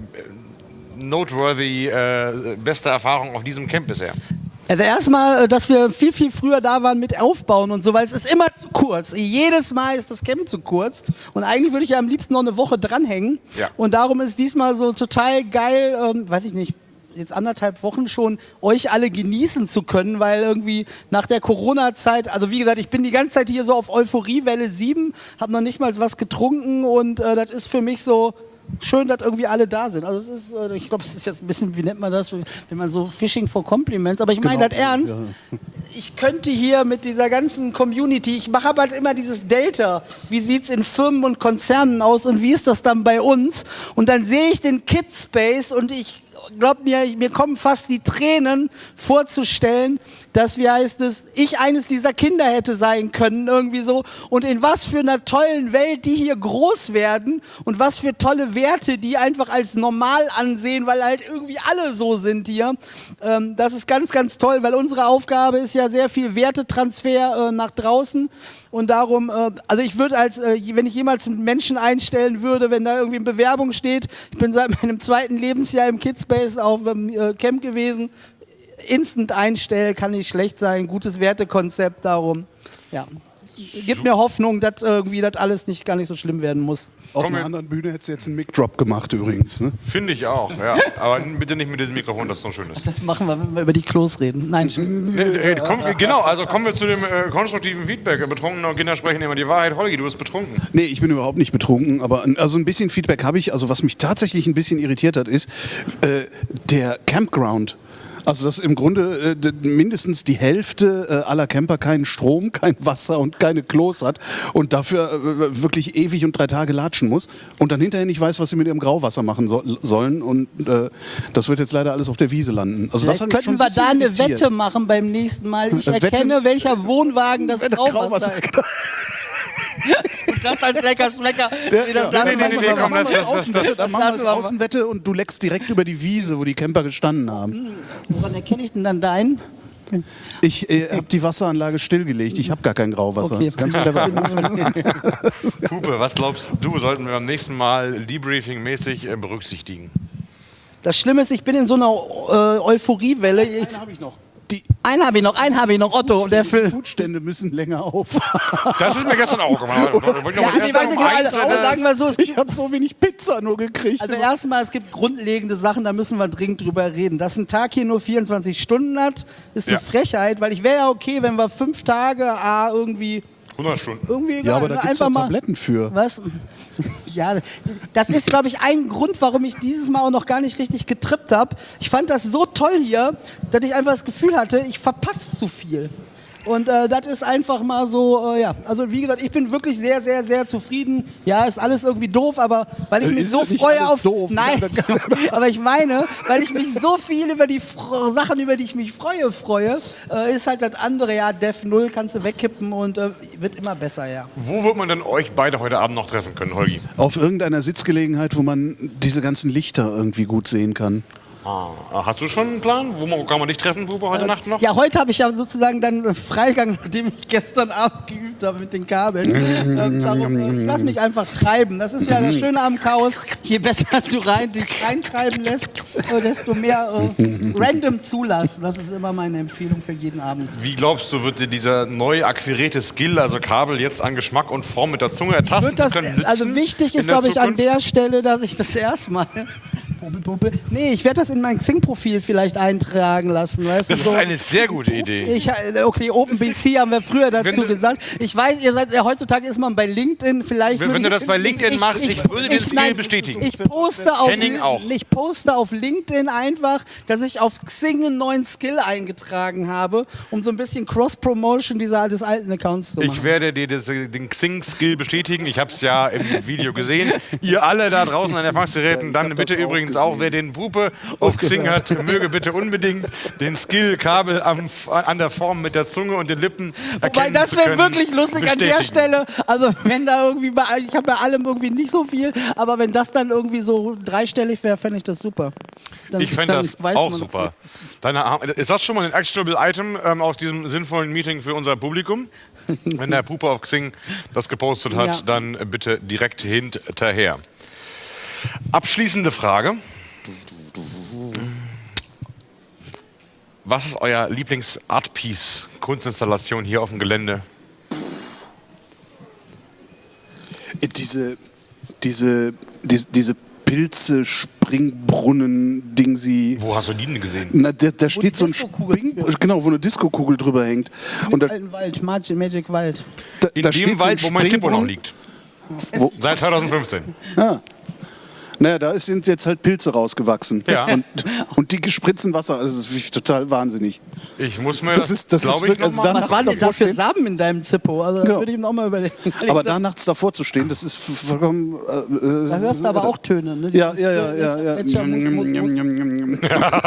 noteworthy äh, beste Erfahrung auf diesem Camp bisher? Also erstmal, dass wir viel, viel früher da waren mit Aufbauen und so, weil es ist immer zu kurz. Jedes Mal ist das Camp zu kurz. Und eigentlich würde ich ja am liebsten noch eine Woche dranhängen. Ja. Und darum ist diesmal so total geil, ähm, weiß ich nicht, jetzt anderthalb Wochen schon, euch alle genießen zu können, weil irgendwie nach der Corona-Zeit, also wie gesagt, ich bin die ganze Zeit hier so auf Euphoriewelle sieben, habe noch nicht mal was getrunken und äh, das ist für mich so schön, dass irgendwie alle da sind. Also es ist, äh, ich glaube, es ist jetzt ein bisschen, wie nennt man das, wenn man so Fishing for Compliments, aber ich meine das ernst. Ja. Ich könnte hier mit dieser ganzen Community, ich mache aber halt immer dieses Delta, wie sieht es in Firmen und Konzernen aus und wie ist das dann bei uns? Und dann sehe ich den Kidspace und ich glaube mir, mir kommen fast die Tränen vorzustellen, dass, wie heißt es, ich eines dieser Kinder hätte sein können, irgendwie so. Und in was für einer tollen Welt die hier groß werden und was für tolle Werte die einfach als normal ansehen, weil halt irgendwie alle so sind hier. Ähm, das ist ganz, ganz toll, weil unsere Aufgabe ist ja sehr viel Wertetransfer äh, nach draußen. Und darum, äh, also ich würde als, äh, wenn ich jemals einen Menschen einstellen würde, wenn da irgendwie eine Bewerbung steht, ich bin seit meinem zweiten Lebensjahr im Kidspace auf dem äh, Camp gewesen, instant einstellen, kann nicht schlecht sein, gutes Wertekonzept, darum, ja. Gibt mir Hoffnung, dass irgendwie das alles nicht gar nicht so schlimm werden muss. Auf einer anderen Bühne hättest du jetzt einen Mic-Drop gemacht übrigens. Ne? Finde ich auch, ja. Aber bitte nicht mit diesem Mikrofon, das so schön ist. Das machen wir, wenn wir über die Klos reden. Nein, schon. Äh, äh, komm, genau, also kommen wir zu dem äh, konstruktiven Feedback. Betrunkene Kinder sprechen immer die Wahrheit. Holgi, du bist betrunken. Nee, ich bin überhaupt nicht betrunken, aber ein- also ein bisschen Feedback habe ich. Also was mich tatsächlich ein bisschen irritiert hat, ist äh, der Campground. Also dass im Grunde äh, d- mindestens die Hälfte äh, aller Camper keinen Strom, kein Wasser und keine Klos hat und dafür äh, wirklich ewig und drei Tage latschen muss und dann hinterher nicht weiß, was sie mit ihrem Grauwasser machen so sollen und äh, das wird jetzt leider alles auf der Wiese landen. Also das Vielleicht hat mich schon könnten wir ein bisschen da eine irritiert. Wette machen beim nächsten Mal. Ich Äh, Wette? erkenne, welcher Wohnwagen das Wette, Grauwasser Grauwasser. ist. Und das als lecker Schmecker. Ja, Nee, ja. das lassen Nee, nee, wir nee, mal. nee, komm, Dann machen das- wir das- als Außenwette, das- dann machen wir lassen als wir mal. Außenwette und du leckst direkt über die Wiese, wo die Camper gestanden haben. Woran erkenne ich denn dann deinen? Ich äh, habe die Wasseranlage stillgelegt. Ich habe gar kein Grauwasser. Okay. Das ist ganz clever. Pupe, was glaubst du, sollten wir beim nächsten Mal Debriefing-mäßig äh, berücksichtigen? Das Schlimme ist, ich bin in so einer äh, Euphoriewelle. Ich, Einen habe ich noch. Die einen habe ich noch, einen habe ich noch, Otto. Der Film. Foodstände müssen länger auf. Das ist mir gestern auch gemacht. Wollte ich noch Ja, was nee, erst weiß ich um nicht, eins, also, äh, sagen wir so, es Ich habe so wenig Pizza nur gekriegt. Also erstmal, es gibt grundlegende Sachen, da müssen wir dringend drüber reden. Dass ein Tag hier nur vierundzwanzig Stunden hat, ist eine Ja. Frechheit, weil ich wäre ja okay, wenn wir fünf Tage ah, irgendwie, hundert Stunden. irgendwie egal, ja, aber da ne, gibt es einfach doch mal. Tabletten für. Was? Ja, das ist, glaube ich, ein Grund, warum ich dieses Mal auch noch gar nicht richtig getrippt habe. Ich fand das so toll hier, dass ich einfach das Gefühl hatte, ich verpasse zu viel. Und äh, das ist einfach mal so, äh, ja, also wie gesagt, ich bin wirklich sehr, sehr, sehr zufrieden. Ja, ist alles irgendwie doof, aber weil ich Äh, mich ist so nicht freue alles auf... doof. Nein, aber ich meine, weil ich mich so viel über die Fr Sachen, über die ich mich freue, freue, äh, ist halt das andere, ja, Dev null kannst du wegkippen und äh, wird immer besser, ja. Wo wird man denn euch beide heute Abend noch treffen können, Holgi? Auf irgendeiner Sitzgelegenheit, wo man diese ganzen Lichter irgendwie gut sehen kann. Ah, hast du schon einen Plan? Wo kann man dich treffen, Puppe, heute äh, Nacht noch? Ja, heute habe ich ja sozusagen dann Freigang, nachdem ich gestern Abend geübt habe mit den Kabeln. ähm, darum, äh, ich lass mich einfach treiben. Das ist ja das Schöne am Chaos. Je besser du rein, dich reintreiben lässt, äh, desto mehr äh, random zulassen. Das ist immer meine Empfehlung für jeden Abend. Wie glaubst du, wird dir dieser neu akquirierte Skill, also Kabel, jetzt an Geschmack und Form mit der Zunge ertasten Wird das, zu können, nützen also wichtig ist, in der glaube ich, an Zukunft? der Stelle, dass ich das erstmal... Puppe, Puppe. Nee, ich werde das in mein Xing-Profil vielleicht eintragen lassen. Weißt Das du, ist so. eine sehr gute Idee. Ich, okay, OpenBC haben wir früher dazu Wenn du- gesagt. Ich weiß, ihr seid, ja, heutzutage ist man bei LinkedIn vielleicht. Wenn- würde wenn du ich- das bei LinkedIn machst, ich würde den Skill nein, bestätigen. Ich poste, auf, Henning auch. ich poste auf LinkedIn einfach, dass ich auf Xing einen neuen Skill eingetragen habe, um so ein bisschen Cross-Promotion dieser, des alten Accounts zu machen. Ich werde dir das, den Xing-Skill bestätigen. Ich habe es ja im Video gesehen. Ihr alle da draußen an den Empfangsgeräten, dann bitte übrigens auch, wer den Puppe auf Xing hat, möge bitte unbedingt den Skill Kabel am, an der Form mit der Zunge und den Lippen erkennen Wobei, das zu wäre können, wirklich lustig an der bestätigen. Stelle. Also wenn da irgendwie, bei, ich habe bei allem irgendwie nicht so viel, aber wenn das dann irgendwie so dreistellig wäre, fände ich das super. Dann, Ich fände dann das weiß auch man super. Deine Arm ist das schon mal ein actionable Item ähm, aus diesem sinnvollen Meeting für unser Publikum? Wenn der Puppe auf Xing das gepostet hat, Ja. dann bitte direkt hinterher. Abschließende Frage. Was ist euer Lieblings-Art-Piece, Kunstinstallation hier auf dem Gelände? Diese, diese, diese, diese Pilze, Springbrunnen, Ding sie. Wo hast du die denn gesehen? Na, da, da steht die so ein Disco-Kugel Spring, genau, wo eine Disco-Kugel drüber hängt. Und da, Alten Wald, Magic, Magic Wald. da, In da dem steht Wald, so wo ein mein Zippo noch Springbrunnen. liegt. Wo? Seit zweitausendfünfzehn. Ah. Naja, da sind jetzt halt Pilze rausgewachsen. Ja. Und, und die gespritzen Wasser. Das ist wirklich total wahnsinnig. Ich muss mir Das das, ist- das ist glaube ich, wirklich- also noch mal- dann- Was waren denn da für Samen in deinem Zippo? Also da Genau. würde ich mir auch mal überlegen. Aber da nachts davor zu stehen, das ist vollkommen. Äh, Da hörst du aber auch Töne, ne? Ja, Dieses ja, ja, ja, ja. Plätscher, Muss, Muss, Muss.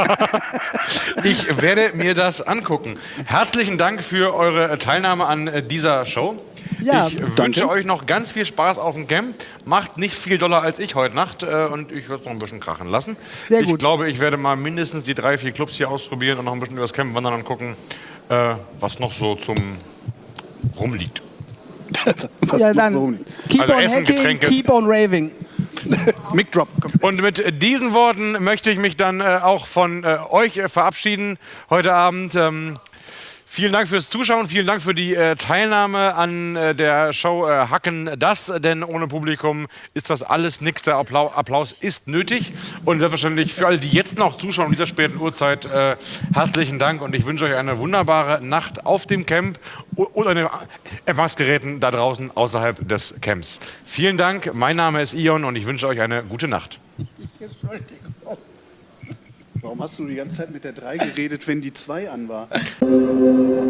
Ich werde mir das angucken. Herzlichen Dank für eure Teilnahme an äh, dieser Show. Ja, ich danke. wünsche euch noch ganz viel Spaß auf dem Camp. Macht nicht viel doller als ich heute Nacht äh, und ich würde es noch ein bisschen krachen lassen. Sehr ich gut. glaube, ich werde mal mindestens die drei, vier Clubs hier ausprobieren und noch ein bisschen über das Camp wandern und gucken, äh, was noch so zum rumliegt. Was Ja, noch dann so- keep Also on Essen, hacking, Getränke. keep on raving. Mic Drop. Und mit äh, diesen Worten möchte ich mich dann äh, auch von äh, euch äh, verabschieden heute Abend. Ähm, Vielen Dank fürs Zuschauen, vielen Dank für die äh, Teilnahme an äh, der Show äh, Hacken das, denn ohne Publikum ist das alles nichts. Der Applau Applaus ist nötig und selbstverständlich für alle, die jetzt noch zuschauen um dieser späten Uhrzeit, äh, herzlichen Dank und ich wünsche euch eine wunderbare Nacht auf dem Camp und an den Empfangsgeräten da draußen außerhalb des Camps. Vielen Dank, mein Name ist Ion und ich wünsche euch eine gute Nacht. Warum hast du die ganze Zeit mit der drei geredet, wenn die zwei an war?